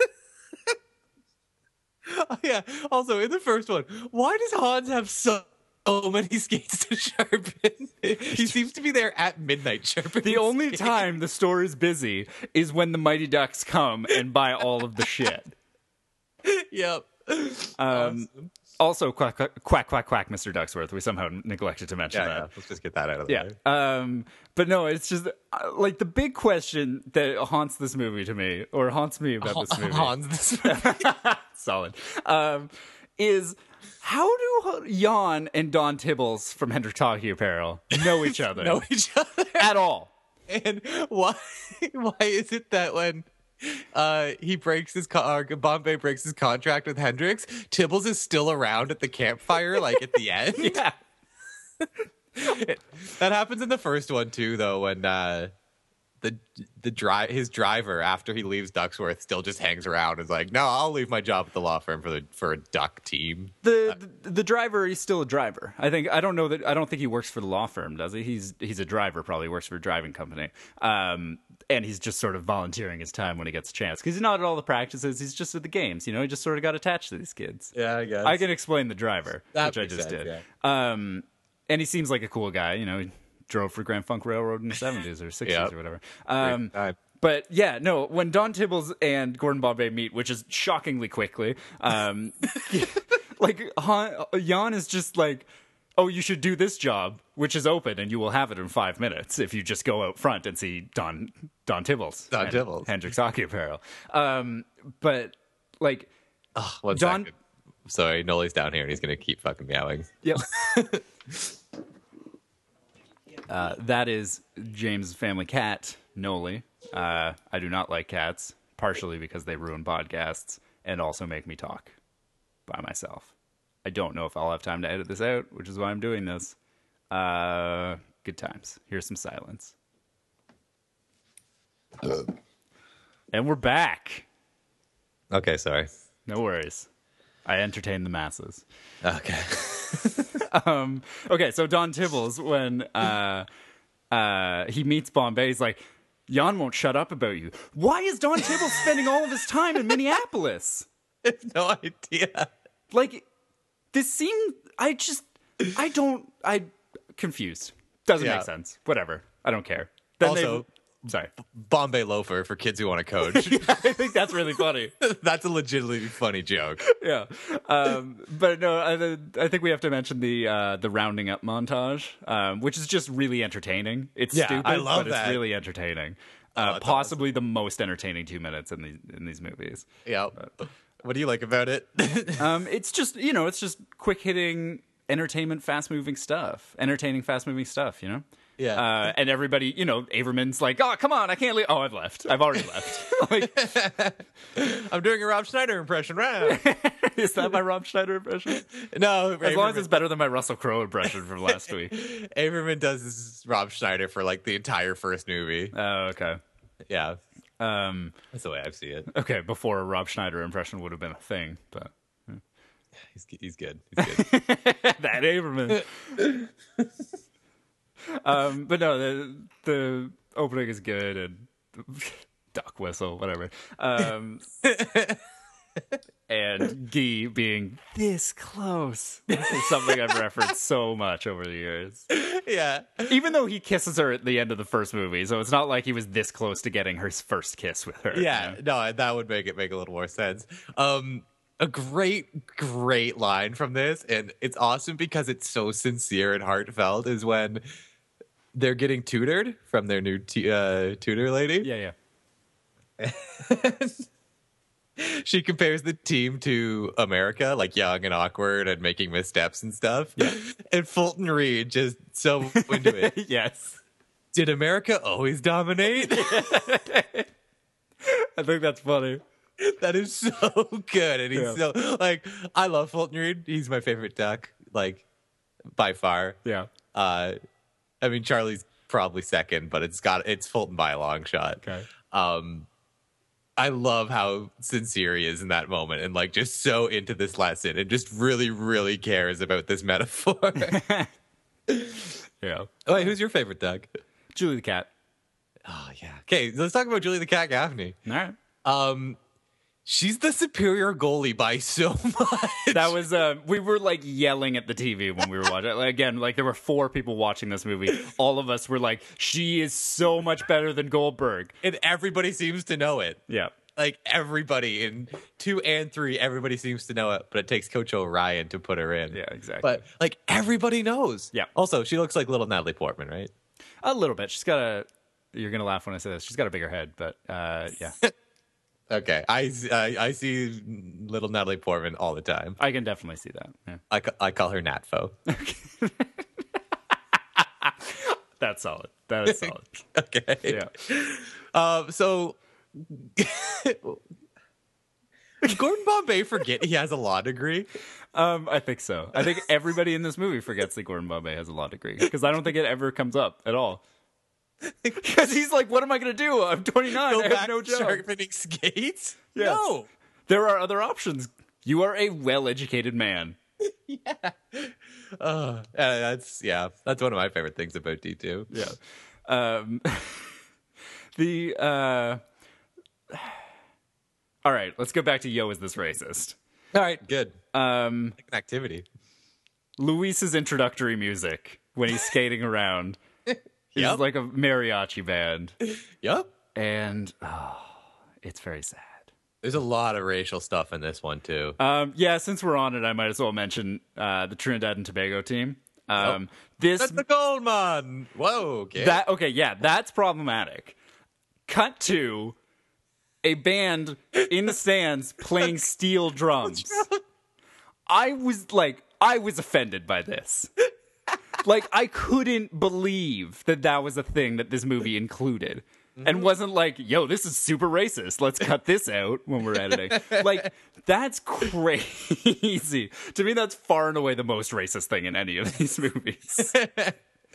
Oh, yeah. Also, in the first one, why does Hans have so... So many skates to sharpen. He seems to be there at midnight sharpening. The only skates. time the store is busy is when the Mighty Ducks come and buy all of the shit. Yep. Um, Awesome. Also, quack, quack, quack, quack, quack, Mister Ducksworth. We somehow neglected to mention Yeah, that. yeah, let's just get that out of the Yeah. way. Um, but no, it's just uh, like the big question that haunts this movie to me, or haunts me about this movie. Hans, this movie. Solid. Um, is how do Jan and Don Tibbles from Hendricks Hockey Apparel know each other? know each other. At all. And why why is it that when uh, he breaks his co- uh, Bombay breaks his contract with Hendricks, Tibbles is still around at the campfire, like at the end? Yeah. That happens in the first one too, though, when uh, the the dri- his driver, after he leaves Ducksworth, still just hangs around and is like, no, I'll leave my job at the law firm for the for a duck team. The, the the driver, he's still a driver. I think I don't know that I don't think he works for the law firm, does he? He's he's a driver, probably works for a driving company. Um, and he's just sort of volunteering his time when he gets a chance because he's not at all the practices. He's just at the games. You know, he just sort of got attached to these kids. Yeah, I guess. I can explain the driver, That which I makes just sense, did. Um, and he seems like a cool guy. You know, he drove for Grand Funk Railroad in the seventies or sixties Yep. or whatever. Um, Great time. but yeah, no, when Don Tibbles and Gordon Bombay meet, which is shockingly quickly, um, like Han, Jan is just like, oh, you should do this job, which is open, and you will have it in five minutes if you just go out front and see Don Don Tibbles. Don and Tibbles. Hendricks Hockey Apparel. Um, but like, Oh, one Don- second. Sorry, Noli's down here and he's going to keep fucking meowing. yep. Uh, that is James' family cat, Noli. Uh, I do not like cats, partially because they ruin podcasts and also make me talk by myself. I don't know if I'll have time to edit this out, which is why I'm doing this. Uh, good times. Here's some silence. And we're back. Okay, sorry. No worries. I entertain the masses. Okay. Um, okay, so Don Tibbles, when uh, uh, he meets Bombay, he's like, Jan won't shut up about you. Why is Don Tibbles spending all of his time in Minneapolis? I have no idea. Like, this scene, I just, I don't, I, confused. Doesn't Yeah. make sense. Whatever. I don't care. Then Also, they- sorry. Bombay loafer for kids who want to coach. I think that's really funny. That's a legitimately funny joke. Yeah, um, but no, I, I think we have to mention the uh, the rounding up montage, um, which is just really entertaining. It's Yeah, stupid, I love but that. it's really entertaining. Oh, Uh, it's possibly the most entertaining two minutes in these in these movies. Yeah. What do you like about it? Um, it's just you know, it's just quick hitting entertainment, fast moving stuff, entertaining, fast moving stuff. You know. Yeah. Uh, and everybody, you know, Averman's like, oh, come on, I can't leave. Oh, I've left. I've already left. Like, I'm doing a Rob Schneider impression, right? is that my Rob Schneider impression? No, As long as it's better than my Russell Crowe impression from last week. Averman does this Rob Schneider for like the entire first movie. Oh, okay. Yeah, Um, that's the way I see it. okay, before a Rob Schneider impression would have been a thing, but He's he's good. He's good. that Averman. um, but no, the the opening is good and duck whistle, whatever. Um, and Guy being this close is something I've referenced so much over the years. Yeah. Even though he kisses her at the end of the first movie, so it's not like he was this close to getting her first kiss with her. Yeah, you know? no, that would make it make a little more sense. Um, a great, great line from this, and it's awesome because it's so sincere and heartfelt, is when they're getting tutored from their new t- uh, tutor lady. Yeah, yeah. She compares the team to America, like young and awkward and making missteps and stuff. Yeah. And Fulton Reed just so into it. Yes. Did America always dominate? I think that's funny. That is so good. And he's Yeah. so, like, I love Fulton Reed. He's my favorite duck, like, by far. Yeah. Uh, I mean, Charlie's probably second, but it's got, it's Fulton by a long shot. Okay. Um, I love how sincere he is in that moment and like just so into this lesson and just really, really cares about this metaphor. Yeah. Oh, wait, who's your favorite duck? Julie the cat. Oh, yeah. Okay, let's talk about Julie the Cat Gaffney. All right. Um, she's the superior goalie by so much. That was uh, we were like yelling at the T V when we were watching. Like, again, like there were four people watching this movie. All of us were like, "She is so much better than Goldberg." And everybody seems to know it. Yeah, Like everybody in two and three, everybody seems to know it. But it takes Coach O'Ryan to put her in. yeah, exactly. But like everybody knows. Yeah. Also, she looks like little Natalie Portman, right? A little bit. She's got a. You're gonna laugh when I say this. She's got a bigger head, but uh, yeah, Okay, I, I I see little Natalie Portman all the time. I can definitely see that. Yeah. I, ca- I call her Natfo. That's solid. That is solid. Okay. Yeah. Um. So, Gordon Bombay forget he has a law degree. Um, I think so. I think everybody in this movie forgets that Gordon Bombay has a law degree because I don't think it ever comes up at all. Because he's like, what am I going to do? I'm twenty-nine. Go I back have no to job. sharpening skates. Yes. No. There are other options. You are a well-educated man. Uh, that's yeah. That's one of my favorite things about D two. Yeah. Um, the uh, all right. Let's go back to Yo. Is this racist? All right. Good. Um, Like an activity. Luis's introductory music when he's skating around is Yep. like a mariachi band, Yep. and oh, it's very sad. There's a lot of racial stuff in this one too. Um, yeah, since we're on it, I might as well mention uh, the Trinidad and Tobago team. Um, This That's the gold man. Whoa. Okay. that okay, yeah, that's problematic. Cut to a band in the stands playing steel drums. I was like, I was offended by this. Like, I couldn't believe that that was a thing that this movie included. And wasn't like, yo, this is super racist. Let's cut this out when we're editing. Like, that's crazy. To me, that's far and away the most racist thing in any of these movies. I,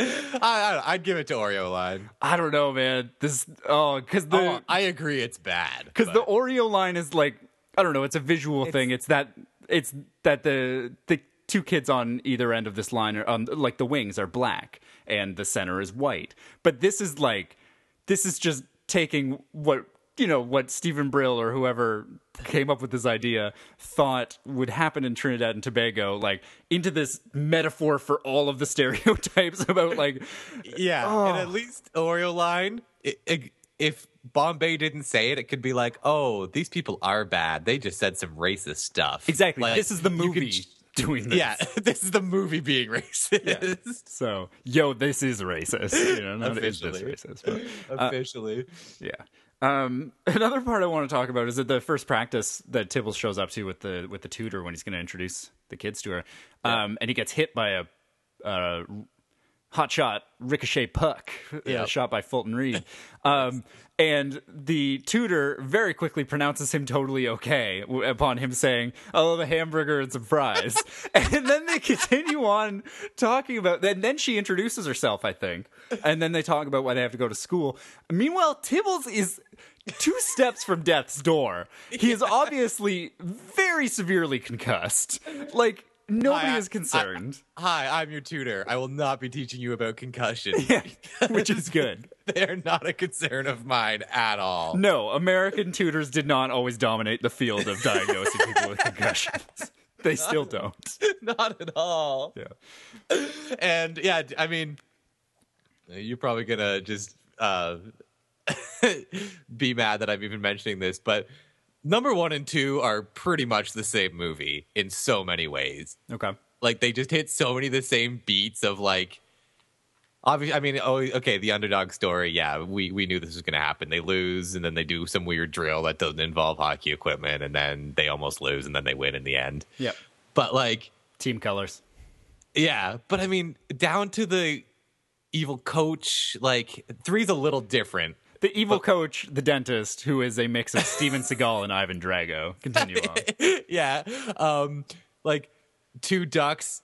I, I'd give it to Oreo line. I don't know, man. This, oh, because the. Oh, I agree, it's bad. Because but- the Oreo line is like, I don't know, it's a visual thing. It's that it's that the the two kids on either end of this line are um, like the wings are black and the center is white. But this is like this is just taking what you know what Stephen Brill or whoever came up with this idea thought would happen in Trinidad and Tobago, like into this metaphor for all of the stereotypes about like yeah, Oh. and at least Oreo line, it, it, if Bombay didn't say it, it could be like, oh, these people are bad. They just said some racist stuff. exactly Like, this is the you can- movie doing this. Yeah, this is the movie being racist. So, yo, this is racist. You know, not is this Officially. racist. But, Officially. yeah. Um, another part I want to talk about is that the first practice that Tibbles shows up to with the with the tutor when he's going to introduce the kids to her, um, and he gets hit by a, a hot shot ricochet puck uh, Yep. shot by Fulton Reed, um, and the tutor very quickly pronounces him totally okay w- upon him saying, "I'll have a hamburger and some fries," and then they continue on talking about. And then she introduces herself, I think, and then they talk about why they have to go to school. Meanwhile, Tibbles is two steps from death's door. He is obviously very severely concussed. Like, nobody Hi, I- is concerned. Hi, I'm your tutor. I will not be teaching you about concussion. Which is good. They're not a concern of mine at all. No, American tutors did not always dominate the field of diagnosing people with concussions. They still don't. Not at all. Yeah. And yeah, I mean, you're probably gonna just uh, be mad that I'm even mentioning this, but number one and two are pretty much the same movie in so many ways. Okay. Like, they just hit so many of the same beats of, like, obviously, I mean, oh, okay, the underdog story, yeah, we, we knew this was going to happen. They lose, and then they do some weird drill that doesn't involve hockey equipment, and then they almost lose, and then they win in the end. Yep. But, like... Team colors. Yeah, but I mean, down to the evil coach, like, three's a little different. The evil but, coach, the dentist, who is a mix of Steven Seagal and Ivan Drago. Continue on. Yeah. Um, like, two ducks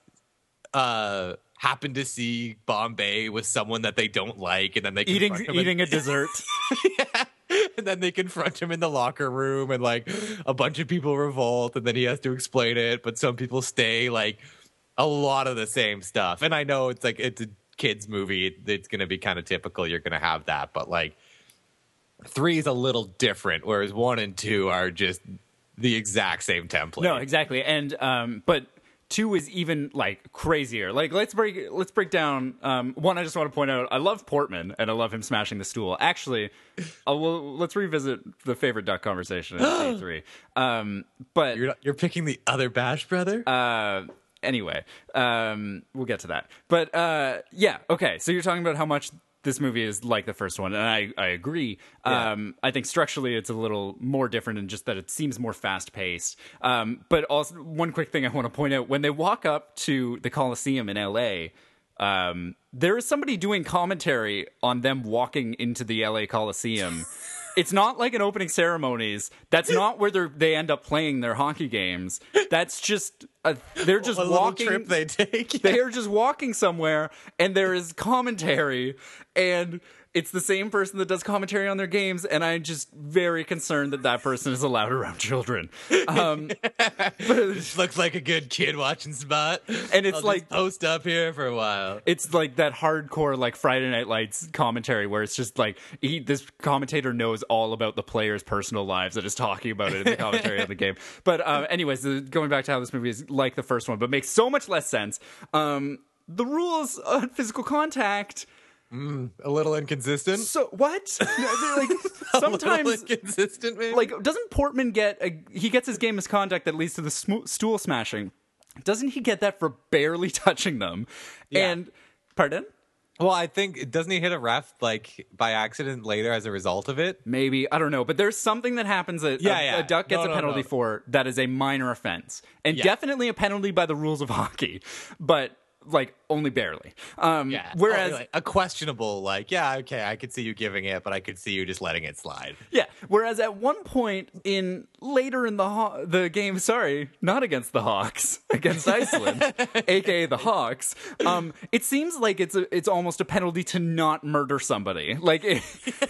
uh, happen to see Bombay with someone that they don't like, and then they eating eating in- a dessert. Yeah. And then they confront him in the locker room, and, like, a bunch of people revolt, and then he has to explain it, but some people stay, like, a lot of the same stuff. And I know it's, like, it's a kid's movie. It's going to be kind of typical. You're going to have that. But, like, three is a little different, whereas one and two are just the exact same template. No, exactly. And, um, but... Two is even like crazier. Like let's break let's break down. Um, one, I just want to point out, I love Portman and I love him smashing the stool. Actually, uh, well, let's revisit the favorite duck conversation in A three. Um, but you're not, you're picking the other Bash brother. Uh, anyway, um, we'll get to that. But uh, yeah, okay. So you're talking about how much this movie is like the first one, and I, I agree. Yeah. Um, I think structurally it's a little more different in just that it seems more fast-paced. Um, but also, one quick thing I want to point out, when they walk up to the Coliseum in L A, um, there is somebody doing commentary on them walking into the L A Coliseum. It's not like an opening ceremonies. That's not where they they end up playing their hockey games. That's just a, they're just a walking. Little trip they take. They are just walking somewhere, and there is commentary, and it's the same person that does commentary on their games. And I'm just very concerned that that person is allowed around children. Um, but it looks like a good kid watching spot, and it's I'll like just post up here for a while. It's like that hardcore like Friday Night Lights commentary where it's just like he, this commentator knows all about the players' personal lives and is talking about it in the commentary of the game. But uh, anyways, the, going back to how this movie is like the first one, but makes so much less sense. Um, the rules on physical contact. Mm, a little inconsistent. So what? Like sometimes inconsistent. Maybe? Like doesn't Portman get a, he gets his game misconduct that leads to the sm- stool smashing? Doesn't he get that for barely touching them? Yeah. And pardon? Well, I think doesn't he hit a ref like by accident later as a result of it? Maybe, I don't know, but there's something that happens that yeah, a, yeah. a duck gets no, a penalty no, no. for that is a minor offense, and yeah. definitely a penalty by the rules of hockey, but like only barely. Um, yeah. Whereas oh, like, a questionable, like, yeah, okay, I could see you giving it, but I could see you just letting it slide. Yeah. Whereas at one point in later in the Haw- the game, sorry, not against the Hawks, against Iceland, aka the Hawks, um, it seems like it's a, it's almost a penalty to not murder somebody. Like, it,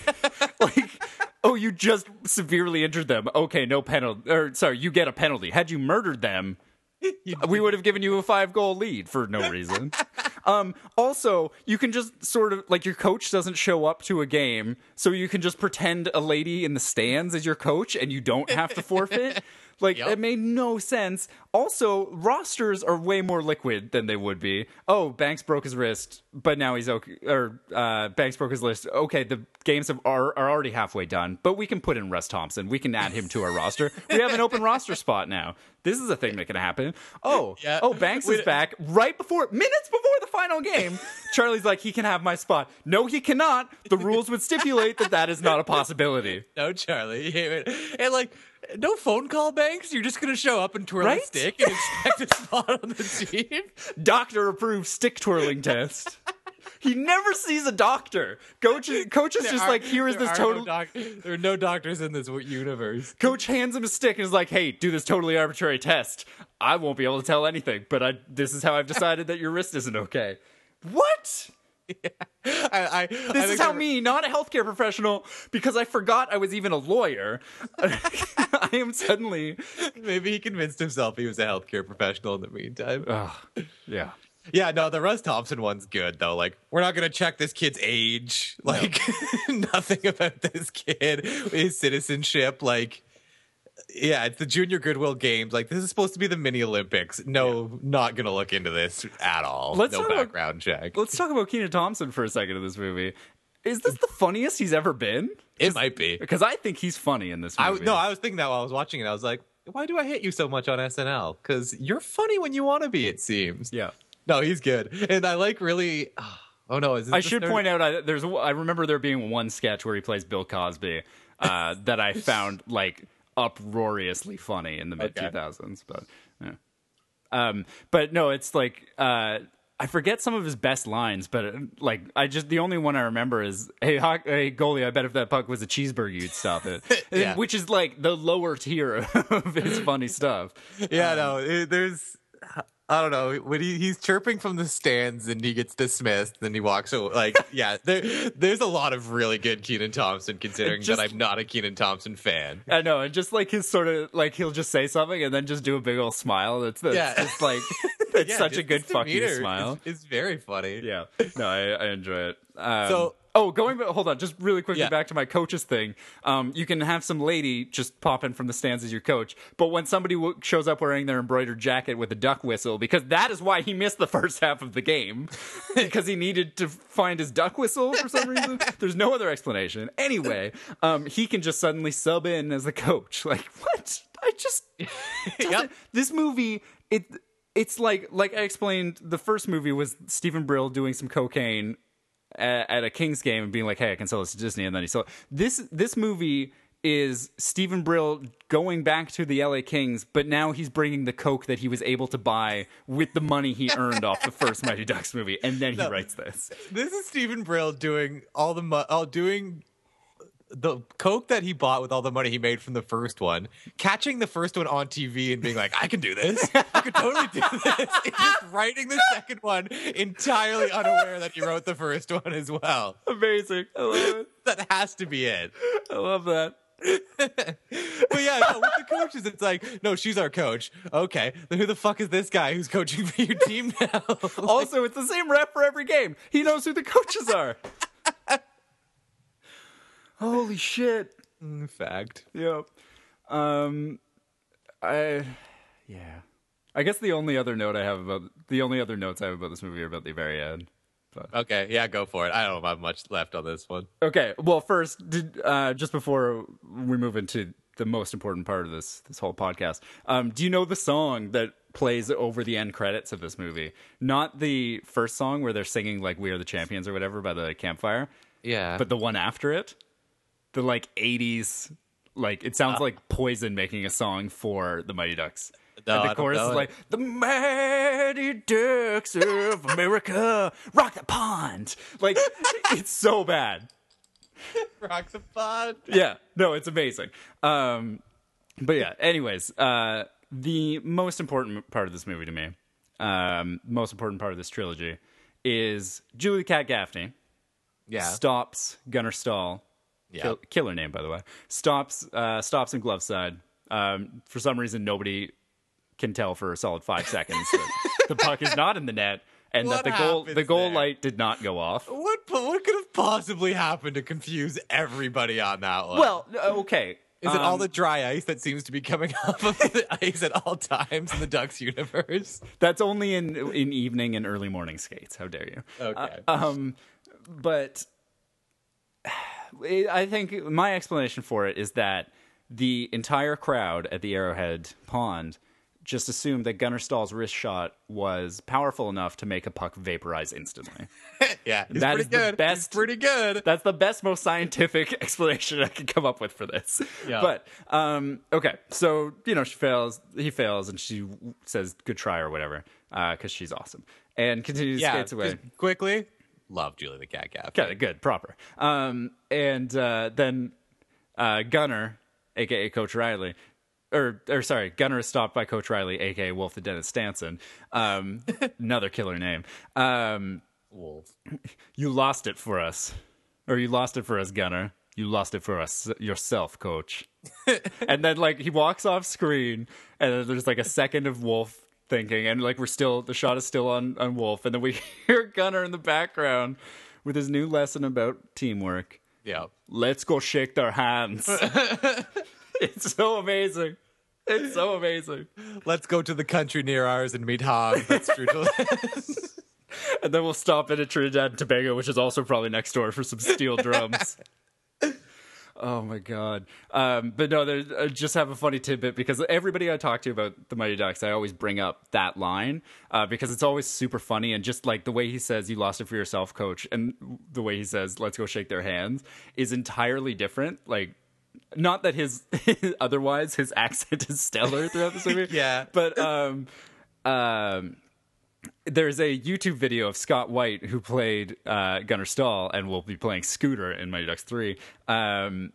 like. Oh, you just severely injured them. Okay, no penalty. Or sorry, you get a penalty. Had you murdered them, we would have given you a five goal lead for no reason. um, also, you can just sort of like your coach doesn't show up to a game, so you can just pretend a lady in the stands is your coach and you don't have to forfeit. Like, yep. It made no sense. Also, rosters are way more liquid than they would be. Oh, Banks broke his wrist, but now he's okay. Or uh, Banks broke his wrist. Okay, the games have, are, are already halfway done, but we can put in Russ Thompson. We can add him to our roster. We have an open roster spot now. This is a thing that can happen. Oh, yeah. oh, Banks Wait, is back right before, minutes before the final game. Charlie's like, he can have my spot. No, he cannot. The rules would stipulate that that is not a possibility. No, Charlie. And like, no phone call, Banks. You're just going to show up and twirl right? a stick and expect a spot on the team. Doctor approved stick twirling test. He never sees a doctor. Coach, coach is There just are- like, here is there this are total. No doc- there are no doctors in this universe. Coach hands him a stick and is like, hey, do this totally arbitrary test. I won't be able to tell anything, but I, this is how I've decided that your wrist isn't okay. What? Yeah. I, I, This I is think how that- me, not a healthcare professional, because I forgot I was even a lawyer. I am suddenly. Maybe he convinced himself he was a healthcare professional in the meantime. Ugh, yeah. Yeah, no, the Russ Thompson one's good, though. Like, we're not going to check this kid's age. Like, nothing about this kid, his citizenship. Like, yeah, it's the Junior Goodwill Games. Like, this is supposed to be the mini Olympics. No, yeah. Not going to look into this at all. Let's no talk background about, check. Let's talk about Kenan Thompson for a second in this movie. Is this the funniest he's ever been? It might be. Because I think he's funny in this I movie. no, I was thinking that while I was watching it. I was like, why do I hate you so much on S N L? Because you're funny when you want to be, it seems. Yeah. No, he's good. And I like really... Oh, no. Is this I the should third- point out, I, there's. I remember there being one sketch where he plays Bill Cosby uh, that I found, like, uproariously funny in the mid two thousands. But, yeah. Um, but no, it's like... Uh, I forget some of his best lines, but like I just the only one I remember is "Hey, ho- hey goalie, I bet if that puck was a cheeseburger, you'd stop it," Yeah. which is like the lower tier of his funny stuff. Yeah, Um, no, it, there's... I don't know. When he, he's chirping from the stands and he gets dismissed, then he walks away. Like, yeah, there, there's a lot of really good Kenan Thompson, considering just- that I'm not a Kenan Thompson fan. I know, and just like his sort of like he'll just say something and then just do a big old smile. It's, it's Yeah. just like it's Yeah, such a just good his fuck you demeanor smile. is- It's very funny. Yeah, no, I, I enjoy it. Um, So- oh, going back, hold on, just really quickly Yeah. back to my coaches thing. Um, you can have some lady just pop in from the stands as your coach, but when somebody w- shows up wearing their embroidered jacket with a duck whistle, because that is why he missed the first half of the game, because he needed to find his duck whistle for some reason. There's no other explanation. Anyway, um, he can just suddenly sub in as the coach. Like, what? I just Yep. this movie it. It's like like I explained. The first movie was Stephen Brill doing some cocaine at, at a Kings game and being like, "Hey, I can sell this to Disney," and then he sold this. This movie is Stephen Brill going back to the L A Kings, but now he's bringing the coke that he was able to buy with the money he earned off the first Mighty Ducks movie, and then he No. writes this. This is Stephen Brill doing all the mo- oh, doing the coke that he bought with all the money he made from the first one, catching the first one on T V and being like, I can do this. I could totally do this. And just writing the second one entirely unaware that he wrote the first one as well. Amazing. I love it. That has to be it. I love that. But yeah, no, with the coaches, it's like, no, she's our coach. Okay, then who the fuck is this guy who's coaching for your team now? Also, it's the same rep for every game. He knows who the coaches are. Holy shit. Mm, fact. Yep. Um, I, yeah. I guess the only other note I have about the only other notes I have about this movie are about the very end. But. Okay, yeah, go for it. I don't have much left on this one. Okay. Well, first, did uh, just before we move into the most important part of this this whole podcast, um, do you know the song that plays over the end credits of this movie? Not the first song where they're singing like "We Are the Champions" or whatever by the campfire, Yeah. but the one after it. The like eighties, like it sounds Uh, like Poison making a song for the Mighty Ducks. No, and I the don't chorus know is it. like the Mighty Ducks of America rock the pond. Like it's so bad. Rock the pod. Yeah, no, it's amazing. Um, but yeah, anyways, uh, the most important part of this movie to me, um, most important part of this trilogy, is Julie Cat Gaffney. Yeah. Stops Gunnar Stahl. Yeah. Kill, killer name, by the way. Stops uh, stops in glove side. Um, for some reason, nobody can tell for a solid five seconds that the puck is not in the net and What that the goal happens the goal there? light did not go off. What what could have possibly happened to confuse everybody on that one? Well, uh, okay. is it all Um, the dry ice that seems to be coming off of the ice at all times in the Ducks universe? That's only in in evening and early morning skates. How dare you? Okay. Uh, um, but I think my explanation for it is that the entire crowd at the Arrowhead Pond just assumed that Gunnar Stahl's wrist shot was powerful enough to make a puck vaporize instantly. Yeah, he's That pretty is the good. best- He's pretty good. That's the best, most scientific explanation I could come up with for this. Yeah. But um, okay, so you know she fails, he fails, and she says "good try" or whatever because she's awesome, and continues Yeah, skates away. just quickly. Love Julie the Cat Gaff. Okay, good, proper. Um, and uh, then uh, Gunnar, aka Coach Riley, or or sorry, Gunnar is stopped by Coach Riley, aka Wolf the Dennis Stanson. Um, another killer name. Um, Wolf. you lost it for us, or you lost it for us, Gunnar. You lost it for us yourself, Coach. And then like he walks off screen, and then there's like a second of Wolf thinking, and like we're still the shot is still on on Wolf, and then we hear Gunnar in the background with his new lesson about teamwork. Yeah. Let's go shake their hands. It's so amazing. It's so amazing. Let's go to the country near ours and meet Hans. That's true. And then we'll stop in at Trinidad and Tobago, which is also probably next door, for some steel drums. Oh my god! Um, but no, there's, I just have a funny tidbit because everybody I talk to about the Mighty Ducks, I always bring up that line uh, because it's always super funny, and just like the way he says, "You lost it for yourself, coach," and the way he says, "Let's go shake their hands," is entirely different. Like, not that his otherwise his accent is stellar throughout this movie, Yeah. but um, um. There's a YouTube video of Scott White, who played uh, Gunnar Stahl and will be playing Scooter in Mighty Ducks three, um,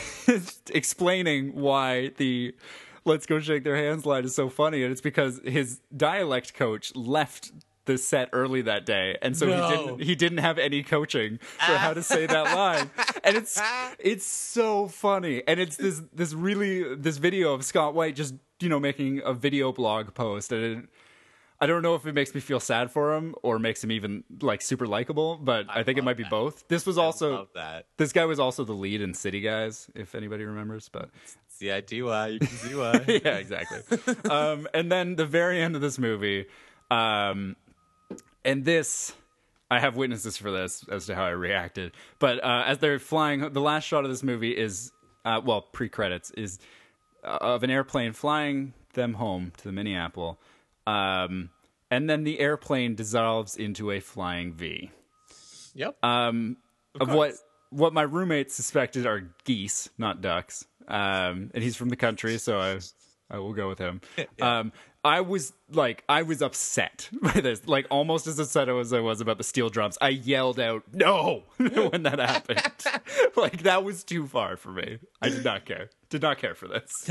explaining why the "Let's go shake their hands" line is so funny. And it's because his dialect coach left the set early that day, and so No. he didn't he didn't have any coaching for how to say that line. And it's it's so funny. And it's this this really this video of Scott White just, you know, making a video blog post, and it, I don't know if it makes me feel sad for him or makes him even like super likable, but I, I think it might be that. both. This was also love that. this guy was also the lead in City Guys, if anybody remembers. But C I T Y, you can see why. yeah, exactly. um, and then the very end of this movie, um, and this, I have witnesses for this as to how I reacted. But uh, as they're flying, the last shot of this movie is, uh, well, pre-credits, is uh, of an airplane flying them home to the Minneapolis. Um, and then the airplane dissolves into a flying V. Yep. Um, of, of what what my roommate suspected are geese, not ducks. Um, and he's from the country, so I I will go with him. Yeah. Um, I was like, I was upset by this, like almost as upset as I was about the steel drums. I yelled out "No" when that happened. Like, that was too far for me. I did not care. Did not care for this.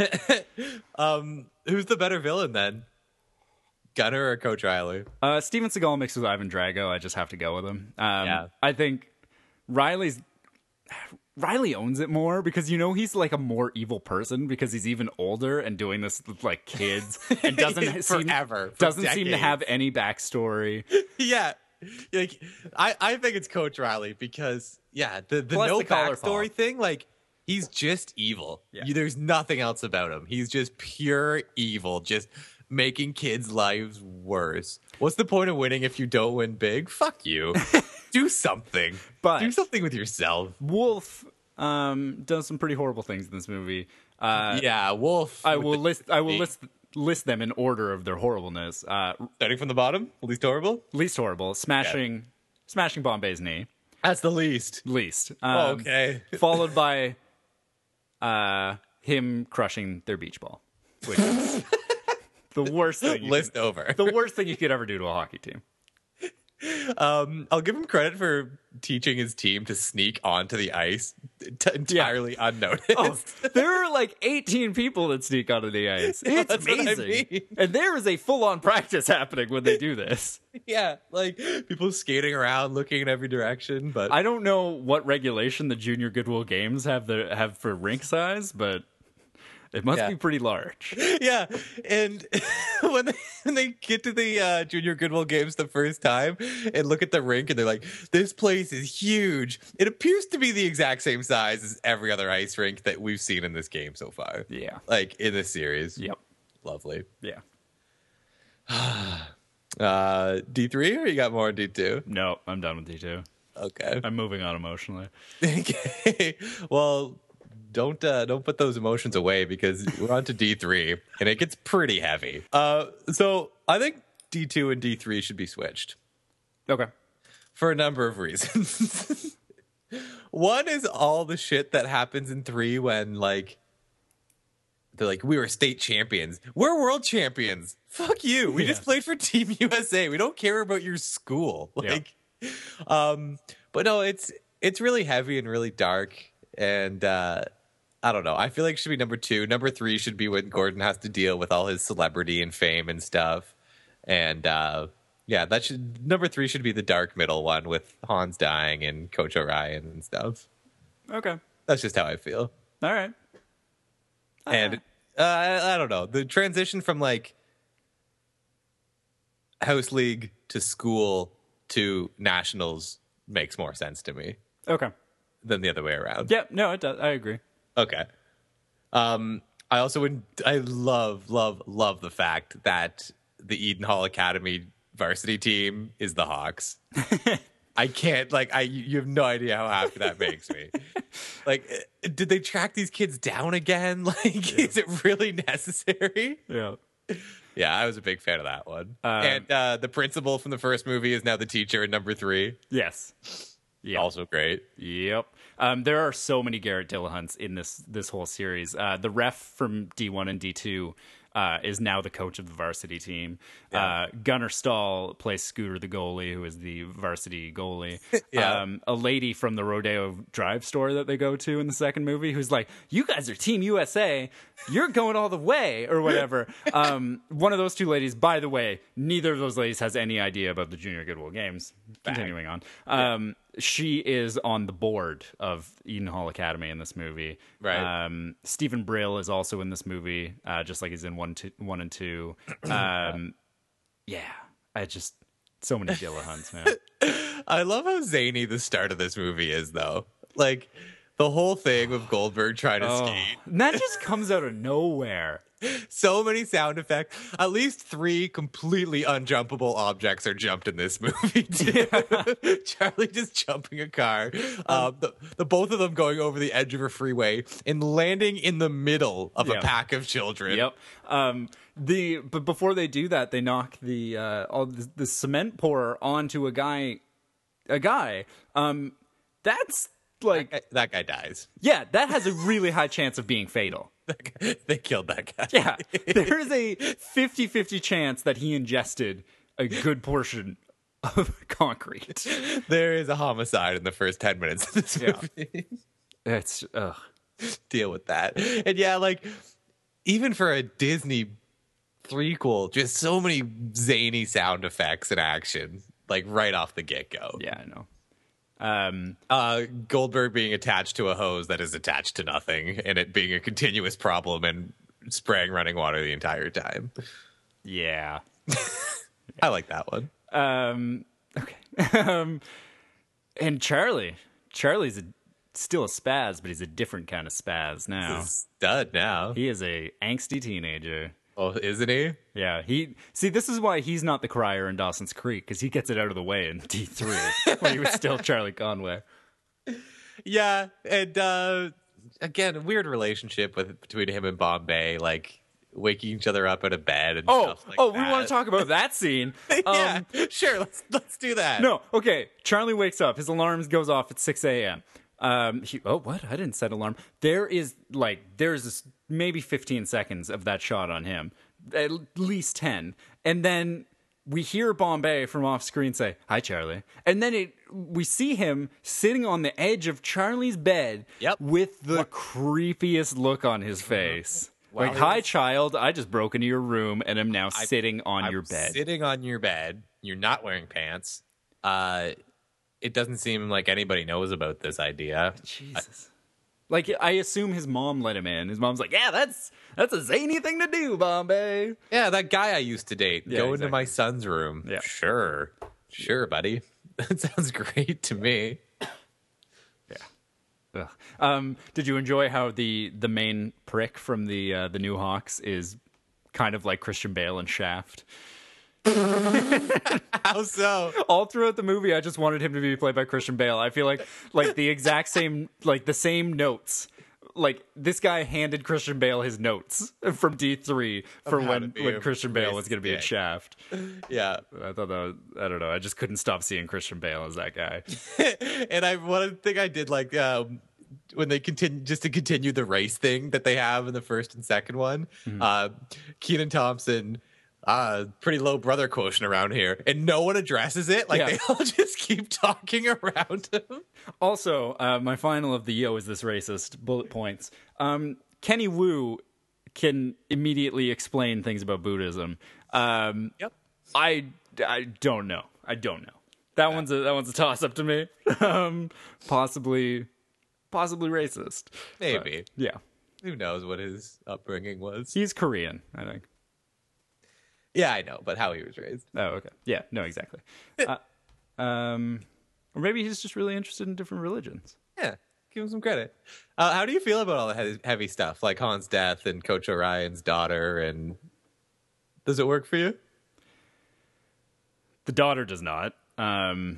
um, who's the better villain then? Gunner or Coach Riley? Uh, Steven Seagal mixed with Ivan Drago. I just have to go with him. Um, Yeah. I think Riley's Riley owns it more because, you know, he's like a more evil person because he's even older and doing this with like kids and doesn't seem, Forever, for doesn't seem to decades. have any backstory. Yeah. Like, I, I think it's Coach Riley because, yeah, the, the Plus no the collar backstory paw. thing, like, he's just evil. Yeah. You, there's nothing else about him. He's just pure evil, just making kids' lives worse. What's the point of winning if you don't win big? Fuck you. Do something. But- do something with yourself. Wolf um, does some pretty horrible things in this movie. Uh, Yeah, Wolf. I with will the- list. I will list list them in order of their horribleness. Uh, Starting from the bottom, least horrible. least horrible, smashing, smashing Bombay's knee. That's the least. Least. Oh, Um, okay. Followed by uh, him crushing their beach ball, which is the worst thing. You List could, over. the worst thing you could ever do to a hockey team. Um, I'll give him credit for teaching his team to sneak onto the ice t- entirely unnoticed. Oh, there are like eighteen people that sneak onto the ice. It's That's what I amazing. mean. And there is a full-on practice happening when they do this. Yeah, like people skating around, looking in every direction. But I don't know what regulation the Junior Goodwill Games have the, have for rink size, but it must Yeah. be pretty large. yeah, and when they, when they get to the uh, Junior Goodwill Games the first time and look at the rink, and they're like, "This place is huge. It appears to be the exact same size as every other ice rink that we've seen in this game so far." Yeah. Like in this series. Yep. Lovely. Yeah. Uh, D three, or you got more on D two? No, I'm done with D two. Okay. I'm moving on emotionally. Okay. Well, don't uh, don't put those emotions away because we're on to D three and it gets pretty heavy. Uh, so I think D two and D three should be switched Okay. for a number of reasons. One is all the shit that happens in three when like they're like, we were state champions. We're world champions. Fuck you. We Yeah. just played for Team U S A. We don't care about your school. Yeah. Like, um, but no, it's it's really heavy and really dark. And uh, I don't know. I feel like it should be number two. Number three should be when Gordon has to deal with all his celebrity and fame and stuff. And uh, yeah, that should number three should be the dark middle one with Hans dying and Coach Orion and stuff. Okay. That's just how I feel. All right. And uh, I, I don't know, the transition from like house league to school to nationals makes more sense to me Okay. than the other way around. Yeah, no, it does. I agree. Okay. Um, I also would. I love, love, love the fact that the Eden Hall Academy varsity team is the Hawks. I can't, like, I you have no idea how happy that makes me. Like, did they track these kids down again? Like, yeah. Is it really necessary? Yeah. Yeah, I was a big fan of that one. Um, and uh, the principal from the first movie is now the teacher in number three. Yes. Yeah. Also great. Yep. Um, there are so many Garrett Dillahunts in this this whole series. Uh, the ref from D one and D two uh, is now the coach of the varsity team. Yeah. Uh, Gunnar Stahl plays Scooter, the goalie, who is the varsity goalie. Yeah. Um, a lady from the Rodeo Drive store that they go to in the second movie who's like, you guys are Team U S A. You're going all the way, or whatever. Um, one of those two ladies, by the way, neither of those ladies has any idea about the Junior Goodwill Games. Continuing on. Um, yeah. She is on the board of Eden Hall Academy in this movie. Right. Um, Stephen Brill is also in this movie, uh, just like he's in one, two, one and two. Um, yeah, I just so many Dillahunts, man. I love how zany the start of this movie is, though. Like the whole thing with Goldberg trying to oh, skate. That just comes out of nowhere. So many sound effects. At least three completely unjumpable objects are jumped in this movie too. Yeah. Charlie just jumping a car. Um, the, the both of them going over the edge of a freeway and landing in the middle of yep. a pack of children. Yep. Um, the but before they do that, they knock the uh, all the, the cement pourer onto a guy. A guy. Um, that's like that guy, that guy dies. Yeah, that has a really high chance of being fatal. They killed that guy. Yeah, there is a fifty-fifty chance that he ingested a good portion of concrete. There is a homicide in the first ten minutes of this movie. Yeah. It's ugh. Deal with that. And yeah, like even for a Disney threequel, just so many zany sound effects and action, like right off the get-go. Yeah, I know. Um, uh, Goldberg being attached to a hose that is attached to nothing, and it being a continuous problem and spraying running water the entire time. Yeah, I like that one. Um, okay. um, and Charlie, Charlie's a, still a spaz, but he's a different kind of spaz now. He's a stud now. He is a angsty teenager. Oh, isn't he? Yeah, he. See, this is why he's not the crier in Dawson's Creek, because he gets it out of the way in D three when he was still Charlie Conway. Yeah, and uh, again, a weird relationship with between him and Bombay, like waking each other up out of bed and oh, stuff like oh, that. we want to talk about that scene. yeah, um, sure. Let's let's do that. No, okay. Charlie wakes up. His alarm goes off at six a.m. Um, he, oh, what? I didn't set alarm. There is like there's this, maybe fifteen seconds of that shot on him, at least ten, and then we hear Bombay from off screen say, "Hi, Charlie," and then it we see him sitting on the edge of Charlie's bed, yep. with the what? creepiest look on his face. Wow, like, "Hi, child, I just broke into your room and am now I, sitting on I'm your bed." Sitting on your bed. You're not wearing pants. Uh. It doesn't seem like anybody knows about this idea. Jesus. I, like, I assume his mom let him in. His mom's like, yeah, that's that's a zany thing to do, Bombay. Yeah, that guy I used to date. Yeah, Go exactly. into my son's room. Yeah. Sure. Sure, buddy. That sounds great to me. Yeah. Ugh. Um, did you enjoy how the the main prick from the uh, the New Hawks is kind of like Christian Bale in Shaft? How so? All throughout the movie, I just wanted him to be played by Christian Bale. I feel like like the exact same, like the same notes. Like, this guy handed Christian Bale his notes from D three for when, when Christian Bale was going to be in Shaft. Yeah. I thought that was, I don't know. I just couldn't stop seeing Christian Bale as that guy. And I one thing I did like um, when they continue just to continue the race thing that they have in the first and second one. Mm-hmm. Uh, Kenan Thompson. Uh, pretty low brother quotient around here, and no one addresses it. Like, yeah. They all just keep talking around him. Also, uh, my final of the yo is this racist bullet points. Um, Kenny Wu can immediately explain things about Buddhism. Um, yep. I, I don't know. I don't know. That yeah. one's a that one's a toss up to me. um, possibly, possibly racist. Maybe. But, yeah. Who knows what his upbringing was? He's Korean, I think. Yeah, I know, but how he was raised. Oh, okay. Yeah, no, exactly. uh, um, or maybe he's just really interested in different religions. Yeah, give him some credit. Uh, how do you feel about all the heavy, heavy stuff, like Han's death and Coach Orion's daughter? And does it work for you? The daughter does not. Um,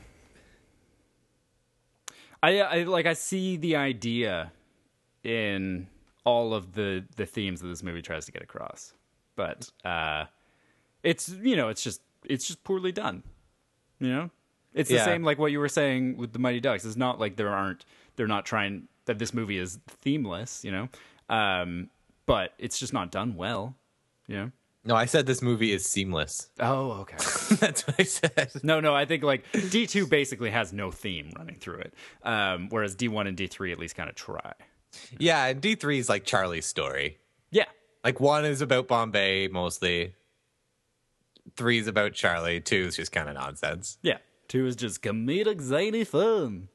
I, I like. I see the idea in all of the the themes that this movie tries to get across, but uh, it's you know, it's just it's just poorly done. You know, it's the Yeah. same like what you were saying with the Mighty Ducks. It's not like there aren't they're not trying that this movie is themeless. You know, um, but it's just not done well. You know. No, I said this movie is seamless. Oh, okay. That's what I said. No, no, I think like D two basically has no theme running through it, um, whereas D one and D three at least kind of try. Yeah, and D three is like Charlie's story. Yeah, Like one is about Bombay mostly. Three is about Charlie. Two is just kind of nonsense. yeah. Two is just comedic, zany fun.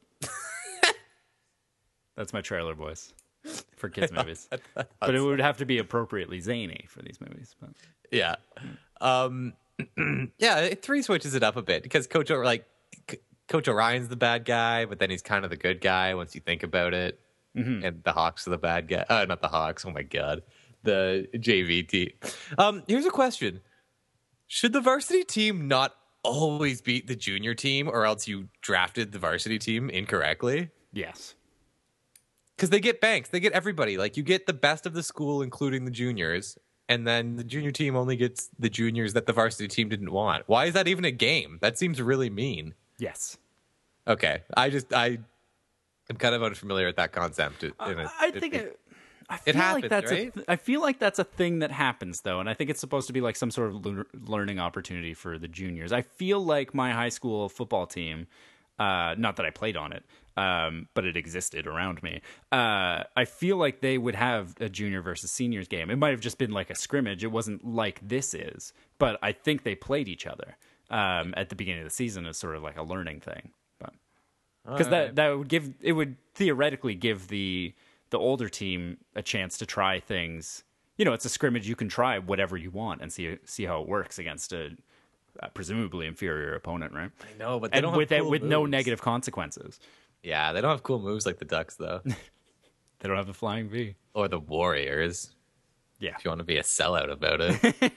That's my trailer voice for kids movies, but it would have to be appropriately zany for these movies. But. Yeah. Um, yeah, three switches it up a bit because Coach O- like C- Coach Orion's the bad guy, but then he's kind of the good guy once you think about it. Mm-hmm. And the Hawks are the bad guy. Uh, not the Hawks. Oh my god, the J V team. Um, here's a question: should the varsity team not always beat the junior team, or else you drafted the varsity team incorrectly? Yes. Because they get banks, they get everybody. Like you get the best of the school, including the juniors. And then the junior team only gets the juniors that the varsity team didn't want. Why is that even a game? That seems really mean. Yes. Okay, I just I am kind of unfamiliar with that concept. It, I, it, I think it, it, I feel happens, like that's right? a, I feel like that's a thing that happens though, and I think it's supposed to be like some sort of lear- learning opportunity for the juniors. I feel like my high school football team, uh, not that I played on it, um, but it existed around me. Uh, I feel like they would have a junior versus seniors game. It might have just been like a scrimmage. It wasn't like this is, but I think they played each other um, at the beginning of the season as sort of like a learning thing. But because All that right. that would give it would theoretically give the the older team a chance to try things. You know, it's a scrimmage. You can try whatever you want and see see how it works against a uh, presumably inferior opponent, right? I know, but they And don't have with it, cool with no moves. negative consequences. Yeah, they don't have cool moves like the Ducks though, They don't have the flying V. or the Warriors. Yeah, If you want to be a sellout about it.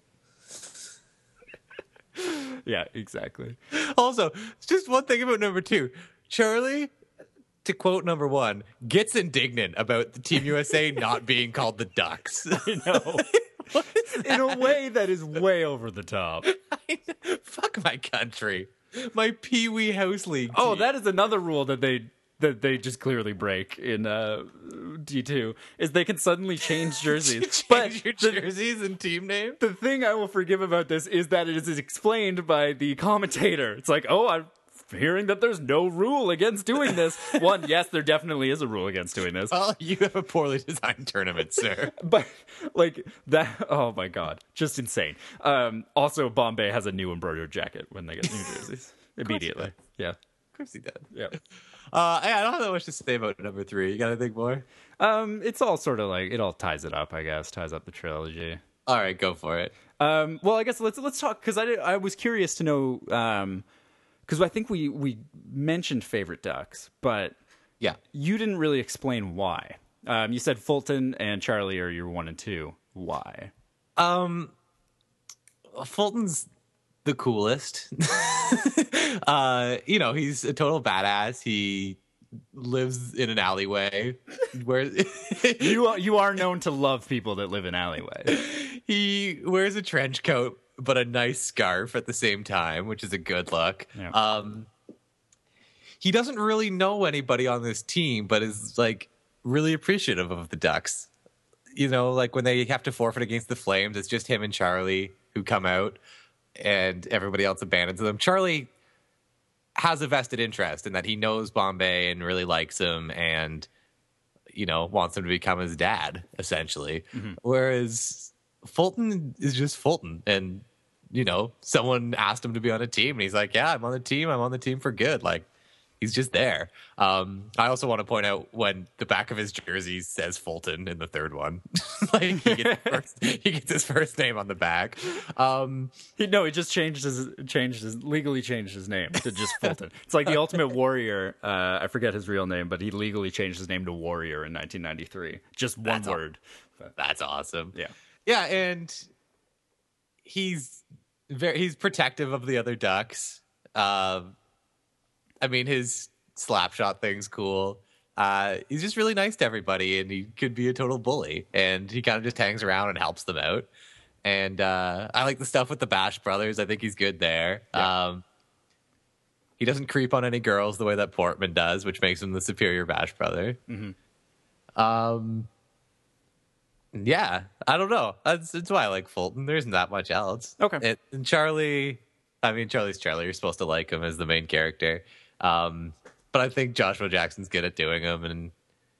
yeah, exactly. Also, just one thing about number two. Charlie, to quote number one, gets indignant about the Team U S A not being called the Ducks. You know, in a way that is way over the top. Fuck my country. My Pee Wee House League. Oh, team. that is another rule that they that they just clearly break in uh, D two is they can suddenly change jerseys. but Change your the, jerseys and team name. the thing I will forgive about this is that it is explained by the commentator. It's like, oh, I'm hearing that there's no rule against doing this. One, yes, there definitely is a rule against doing this. Well, you have a poorly designed tournament, sir. But like that, oh my god, just insane. Um, also, Bombay has a new embroidered jacket when they get new jerseys immediately. Yeah, Of course he did. yeah. Uh, yeah, I don't have that much to say about number three. You got anything more? Um, it's all sort of like it all ties it up, I guess, ties up the trilogy. All right, go for it. Um, well, I guess let's let's talk because I did- I was curious to know um, because I think we we mentioned favorite Ducks, but Yeah. you didn't really explain why. Um, you said Fulton and Charlie are your one and two. Why? Um, Fulton's the coolest. uh, you know, he's a total badass. He lives in an alleyway where You are, you are known to love people that live in alleyways. he wears a trench coat but a nice scarf at the same time, which is a good look. Yeah. Um, he doesn't really know anybody on this team, but is like really appreciative of the Ducks. You know, like when they have to forfeit against the Flames, it's just him and Charlie who come out, and everybody else abandons them. Charlie has a vested interest in that. He knows Bombay and really likes him, and you know, wants him to become his dad, essentially. Mm-hmm. Whereas Fulton is just Fulton, and you know, someone asked him to be on a team, and he's like, "Yeah, I'm on the team. I'm on the team for good." Like, he's just there. Um, I also want to point out when the back of his jersey says Fulton in the third one, like he gets, first, he gets his first name on the back. Um, He, no, he just changed his changed his legally changed his name to just Fulton. It's like the Ultimate Warrior. Uh, I forget his real name, but he legally changed his name to Warrior in nineteen ninety-three. Just one That's aw- word. That's awesome. Yeah. Yeah, and he's very he's protective of the other ducks. Um, I mean, his slapshot thing's cool. Uh, he's just really nice to everybody, and he could be a total bully. And he kind of just hangs around and helps them out. And uh, I like the stuff with the Bash brothers. I think he's good there. Yeah. Um, he doesn't creep on any girls the way that Portman does, which makes him the superior Bash brother. Mm-hmm. Um, yeah, I don't know. That's, that's why I like Fulton. There isn't that much else. Okay. It, and Charlie, I mean, Charlie's Charlie. You're supposed to like him as the main character. Um, but I think Joshua Jackson's good at doing him. And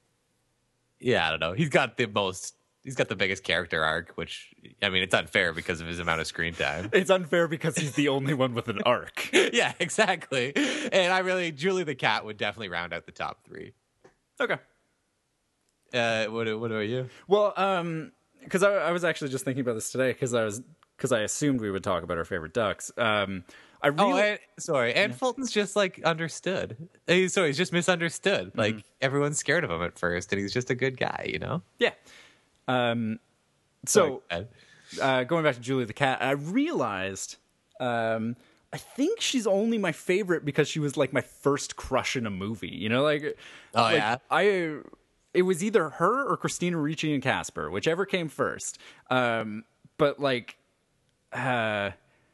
yeah, I don't know. He's got the most, he's got the biggest character arc, which, I mean, it's unfair because of his amount of screen time. It's unfair because he's the only one with an arc. Yeah, exactly. And I really, Julie the Cat would definitely round out the top three. Okay. Uh, what, what about you? Well, um, because I, I was actually just thinking about this today because I was because I assumed we would talk about our favorite ducks. Um, I really, Oh, and, sorry. And Fulton's just like understood. He's sorry, he's just misunderstood. Like everyone's scared of him at first, and he's just a good guy, you know. yeah. Um, so Sorry, Ed. uh, going back to Julie the Cat, I realized um, I think she's only my favorite because she was like my first crush in a movie. You know, like Oh, like, yeah? I. It was either her or Christina Ricci and Casper, whichever came first. Um, but like, uh,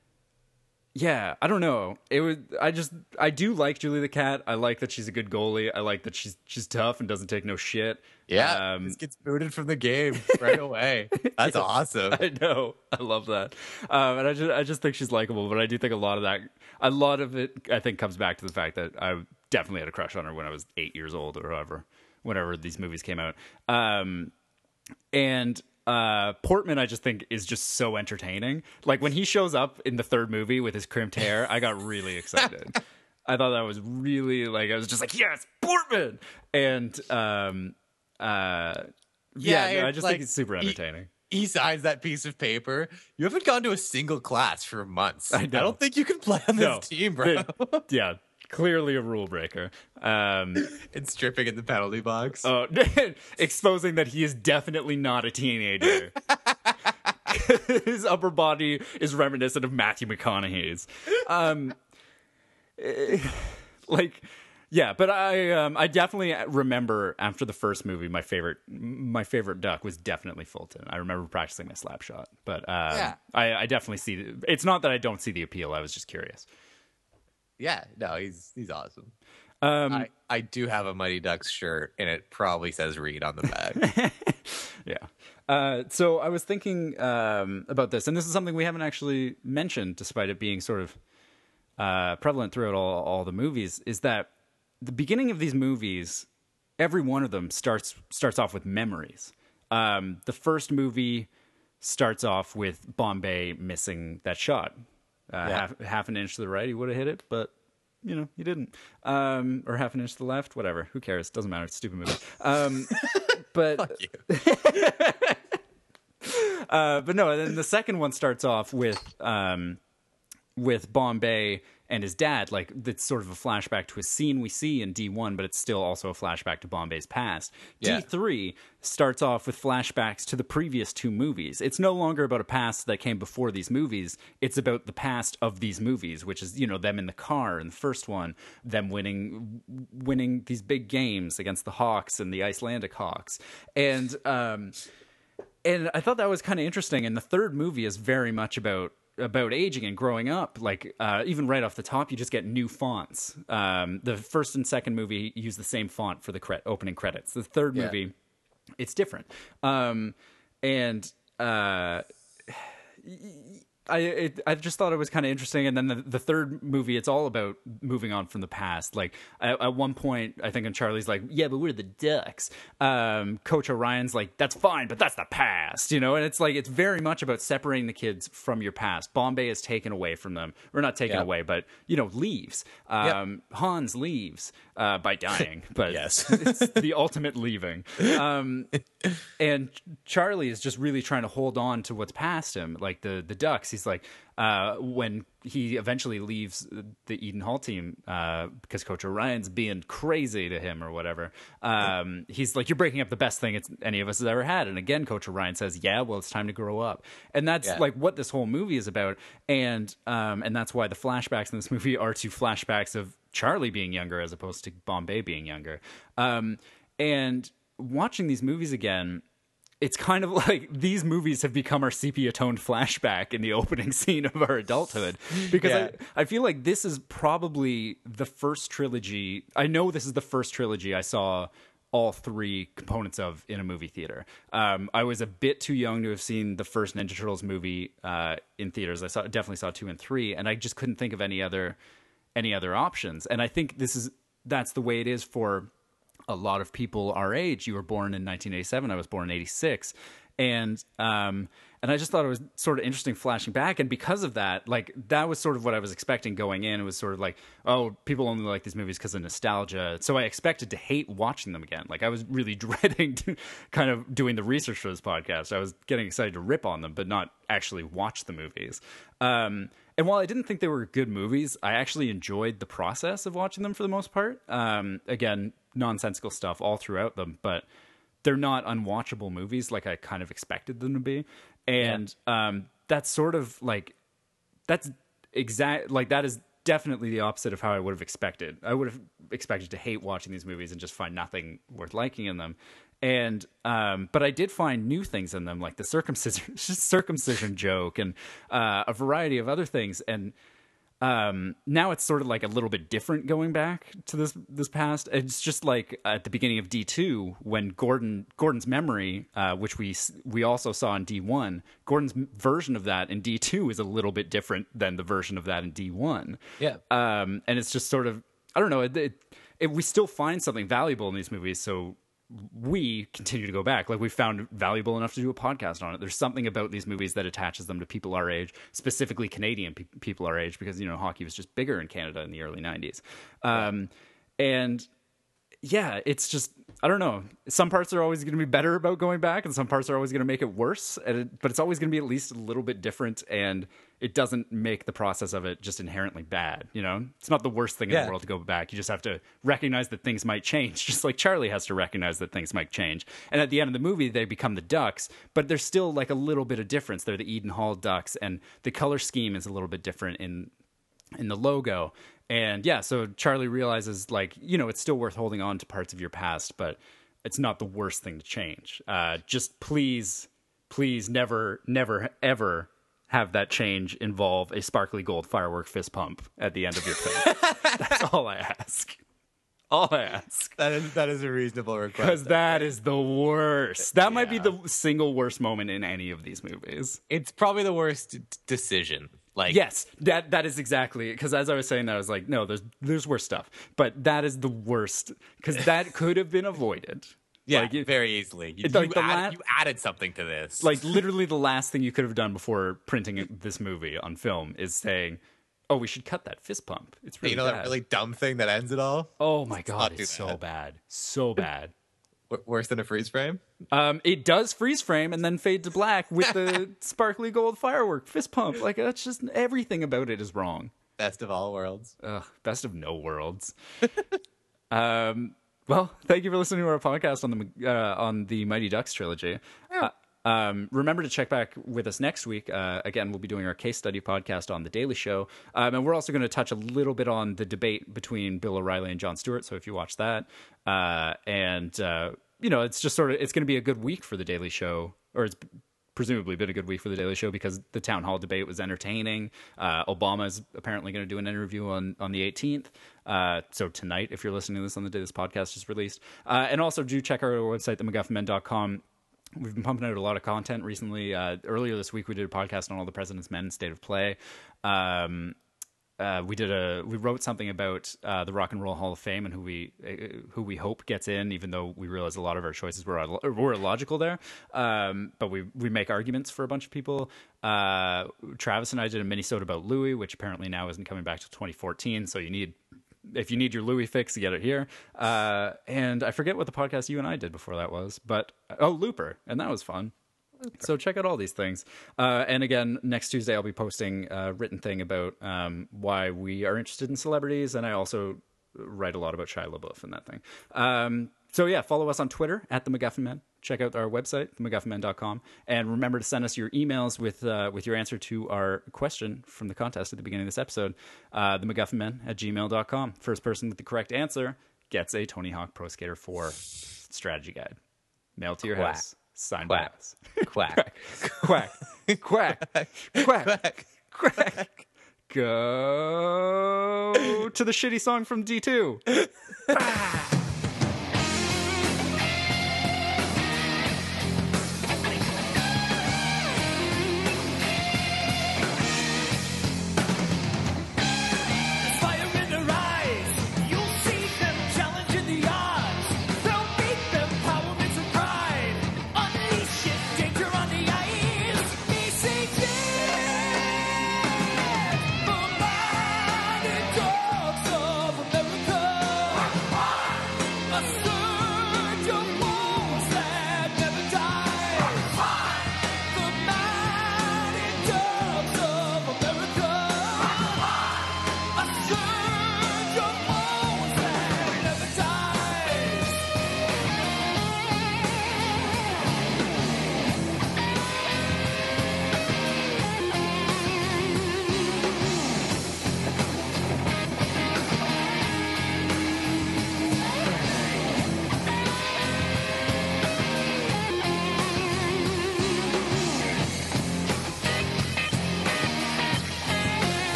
yeah, I don't know. It was. I just. I do like Julie the Cat. I like that she's a good goalie. I like that she's she's tough and doesn't take no shit. Yeah, Um, just gets booted from the game right away. That's awesome. I know. I love that. Um, and I just I just think she's likable, but I do think a lot of that a lot of it I think comes back to the fact that I definitely had a crush on her when I was eight years old or however, whenever these movies came out. Um, and uh, Portman I just think is just so entertaining. Like when he shows up in the third movie with his crimped hair, I got really excited. I thought that was really like I was just like, yes, Portman. And um uh yeah, Yeah, no, I it's just like- think it's super he- entertaining. He signs that piece of paper. You haven't gone to a single class for months. I know. don't think you can play on this No. team, bro. Yeah, clearly a rule breaker. Um, It's stripping in the penalty box. oh, exposing that he is definitely not a teenager. His upper body is reminiscent of Matthew McConaughey's. Um, eh, like, yeah, but I um, I definitely remember after the first movie, my favorite my favorite duck was definitely Fulton. I remember practicing my slap shot, but um, Yeah. I, I definitely see. The, it's not that I don't see the appeal. I was just curious. Yeah, no, he's he's awesome. Um, I, I do have a Mighty Ducks shirt, and it probably says Reed on the back. Yeah. Uh, so I was thinking um, about this, and this is something we haven't actually mentioned, despite it being sort of uh, prevalent throughout all, all the movies, is that the beginning of these movies, every one of them starts starts off with memories. Um, the first movie starts off with Bombay missing that shot. Uh, Yeah. half, half an inch to the right, he would have hit it, but you know, he didn't. Um, or half an inch to the left, whatever. Who cares? Doesn't matter. It's a stupid movie. Um, but Fuck you. Uh, but no, then the second one starts off with um, with Bombay and his dad. Like it's sort of a flashback to a scene we see in D one, but it's still also a flashback to Bombay's past. Yeah. D three starts off with flashbacks to the previous two movies. It's no longer about a past that came before these movies. It's about the past of these movies, which is, you know, them in the car in the first one, them winning winning these big games against the Hawks and the Icelandic Hawks. And um And I thought that was kind of interesting. And the third movie is very much about about aging and growing up. Like uh, even right off the top, you just get new fonts. Um, the first and second movie use the same font for the cre- opening credits. The third Yeah. movie, it's different. Um, and uh, I it, I just thought it was kind of interesting. And then the, the third movie, it's all about moving on from the past. Like at, at one point, I think, and Charlie's like, "Yeah, but we're the Ducks." Um, Coach Orion's like, "That's fine, but that's the past," you know. And it's like it's very much about separating the kids from your past. Bombay is taken away from them, or not taken Yeah. away, but you know, leaves. Um, Hans leaves uh, by dying, but Yes. it's the ultimate leaving. Um, and Charlie is just really trying to hold on to what's past him, like the the Ducks. He's He's like, uh, when he eventually leaves the Eden Hall team uh, because Coach Orion's being crazy to him or whatever, um, he's like, you're breaking up the best thing it's, any of us has ever had. And again, Coach Orion says, yeah, well, it's time to grow up. And that's Yeah. like what this whole movie is about. And um, and that's why the flashbacks in this movie are two flashbacks of Charlie being younger as opposed to Bombay being younger. Um, and watching these movies again, it's kind of like these movies have become our sepia-toned flashback in the opening scene of our adulthood. Because Yeah. I, I feel like this is probably the first trilogy. I know this is the first trilogy I saw all three components of in a movie theater. Um, I was a bit too young to have seen the first Ninja Turtles movie uh, in theaters. I saw definitely saw two and three, and I just couldn't think of any other any other options. And I think this is that's the way it is for a lot of people our age. You were born in nineteen eighty-seven. I was born in eighty-six. And, um, and I just thought it was sort of interesting flashing back. And because of that, like, that was sort of what I was expecting going in. It was sort of like, oh, people only like these movies because of nostalgia. So I expected to hate watching them again. Like, I was really dreading to kind of doing the research for this podcast. I was getting excited to rip on them, but not actually watch the movies. Um, and while I didn't think they were good movies, I actually enjoyed the process of watching them for the most part. Um, again, nonsensical stuff all throughout them, but they're not unwatchable movies like I kind of expected them to be. And yeah. um, that's sort of like, that's exact, like that is definitely the opposite of how I would have expected. I would have expected to hate watching these movies and just find nothing worth liking in them. And, um, but I did find new things in them, like the circumcision, circumcision joke and uh, a variety of other things. And um, now it's sort of like a little bit different going back to this, this past. It's just like at the beginning of D two when Gordon, Gordon's memory, uh, which we, we also saw in D one, Gordon's version of that in D two is a little bit different than the version of that in D one. Yeah. Um, and it's just sort of, I don't know, it, it, it, we still find something valuable in these movies. So we continue to go back. Like we found it valuable enough to do a podcast on it. There's something about these movies that attaches them to people our age, specifically Canadian pe- people our age, because, you know, hockey was just bigger in Canada in the early nineties. Um, and yeah, it's just, I don't know. Some parts are always going to be better about going back and some parts are always going to make it worse. And it, but it's always going to be at least a little bit different. And it doesn't make the process of it just inherently bad. You know, it's not the worst thing in Yeah. the world to go back. You just have to recognize that things might change, just like Charlie has to recognize that things might change. And at the end of the movie, they become the Ducks, but there's still like a little bit of difference. They're the Eden Hall Ducks, and the color scheme is a little bit different in in the logo. And yeah, so Charlie realizes, like, you know, it's still worth holding on to parts of your past, but it's not the worst thing to change. Uh, just please, please never, never, ever have that change involve a sparkly gold firework fist pump at the end of your film. That's all I ask. All I ask. That is that is a reasonable request. Because that is the worst. That might be Yeah. the single worst moment in any of these movies. It's probably the worst d- decision. Like, Yes, that that is exactly, because as I was saying that, I was like, no, there's there's worse stuff, but that is the worst, because that could have been avoided. yeah, Like, it- very easily. You, it's like you the added, la- you added something to this. like literally the last thing you could have done before printing this movie on film is saying, oh, we should cut that fist pump. It's really you know bad. that really dumb thing that ends it all? Oh my god, not do it's so that. bad, so bad. W- worse than a freeze frame? Um, it does freeze frame and then fade to black with the sparkly gold firework fist pump. Like, that's just, everything about it is wrong. Best of all worlds. Ugh, best of no worlds. um, well, thank you for listening to our podcast on the uh, on the Mighty Ducks trilogy. Uh, um, remember to check back with us next week. Uh, again, we'll be doing our case study podcast on The Daily Show. Um, and we're also going to touch a little bit on the debate between Bill O'Reilly and Jon Stewart. So if you watch that, uh, and, uh, you know, it's just sort of, it's going to be a good week for The Daily Show, or it's presumably been a good week for The Daily Show because the town hall debate was entertaining. Uh, Obama is apparently going to do an interview on, on the eighteenth. Uh, so tonight, if you're listening to this on the day this podcast is released. Uh, and also do check out our website, the MacGuffin Men dot com. We've been pumping out a lot of content recently. Uh, earlier this week, we did a podcast on all the President's Men, State of Play. Um, uh, we did a we wrote something about uh, the Rock and Roll Hall of Fame and who we uh, who we hope gets in, even though we realize a lot of our choices were were illogical there. Um, but we we make arguments for a bunch of people. Uh, Travis and I did a minisode about Louis, which apparently now isn't coming back till twenty fourteen. So you need. If you need your Louis fix, you get it here. Uh, and I forget what the podcast you and I did before that was, but oh, Looper, and that was fun. So check out all these things. Uh, and again, next Tuesday I'll be posting a written thing about um, why we are interested in celebrities, and I also write a lot about Shia LaBeouf and that thing. Um, so yeah, follow us on Twitter at The MacGuffin Men. Check out our website, the macguffin men dot com. And remember to send us your emails with uh, with your answer to our question from the contest at the beginning of this episode, uh, the macguffin men at gmail dot com. First person with the correct answer gets a Tony Hawk Pro Skater four strategy guide. Mailed to your Quack. house. Signed Quack. by us. Quack. Quack. Quack. Quack. Quack. Go to the shitty song from D two.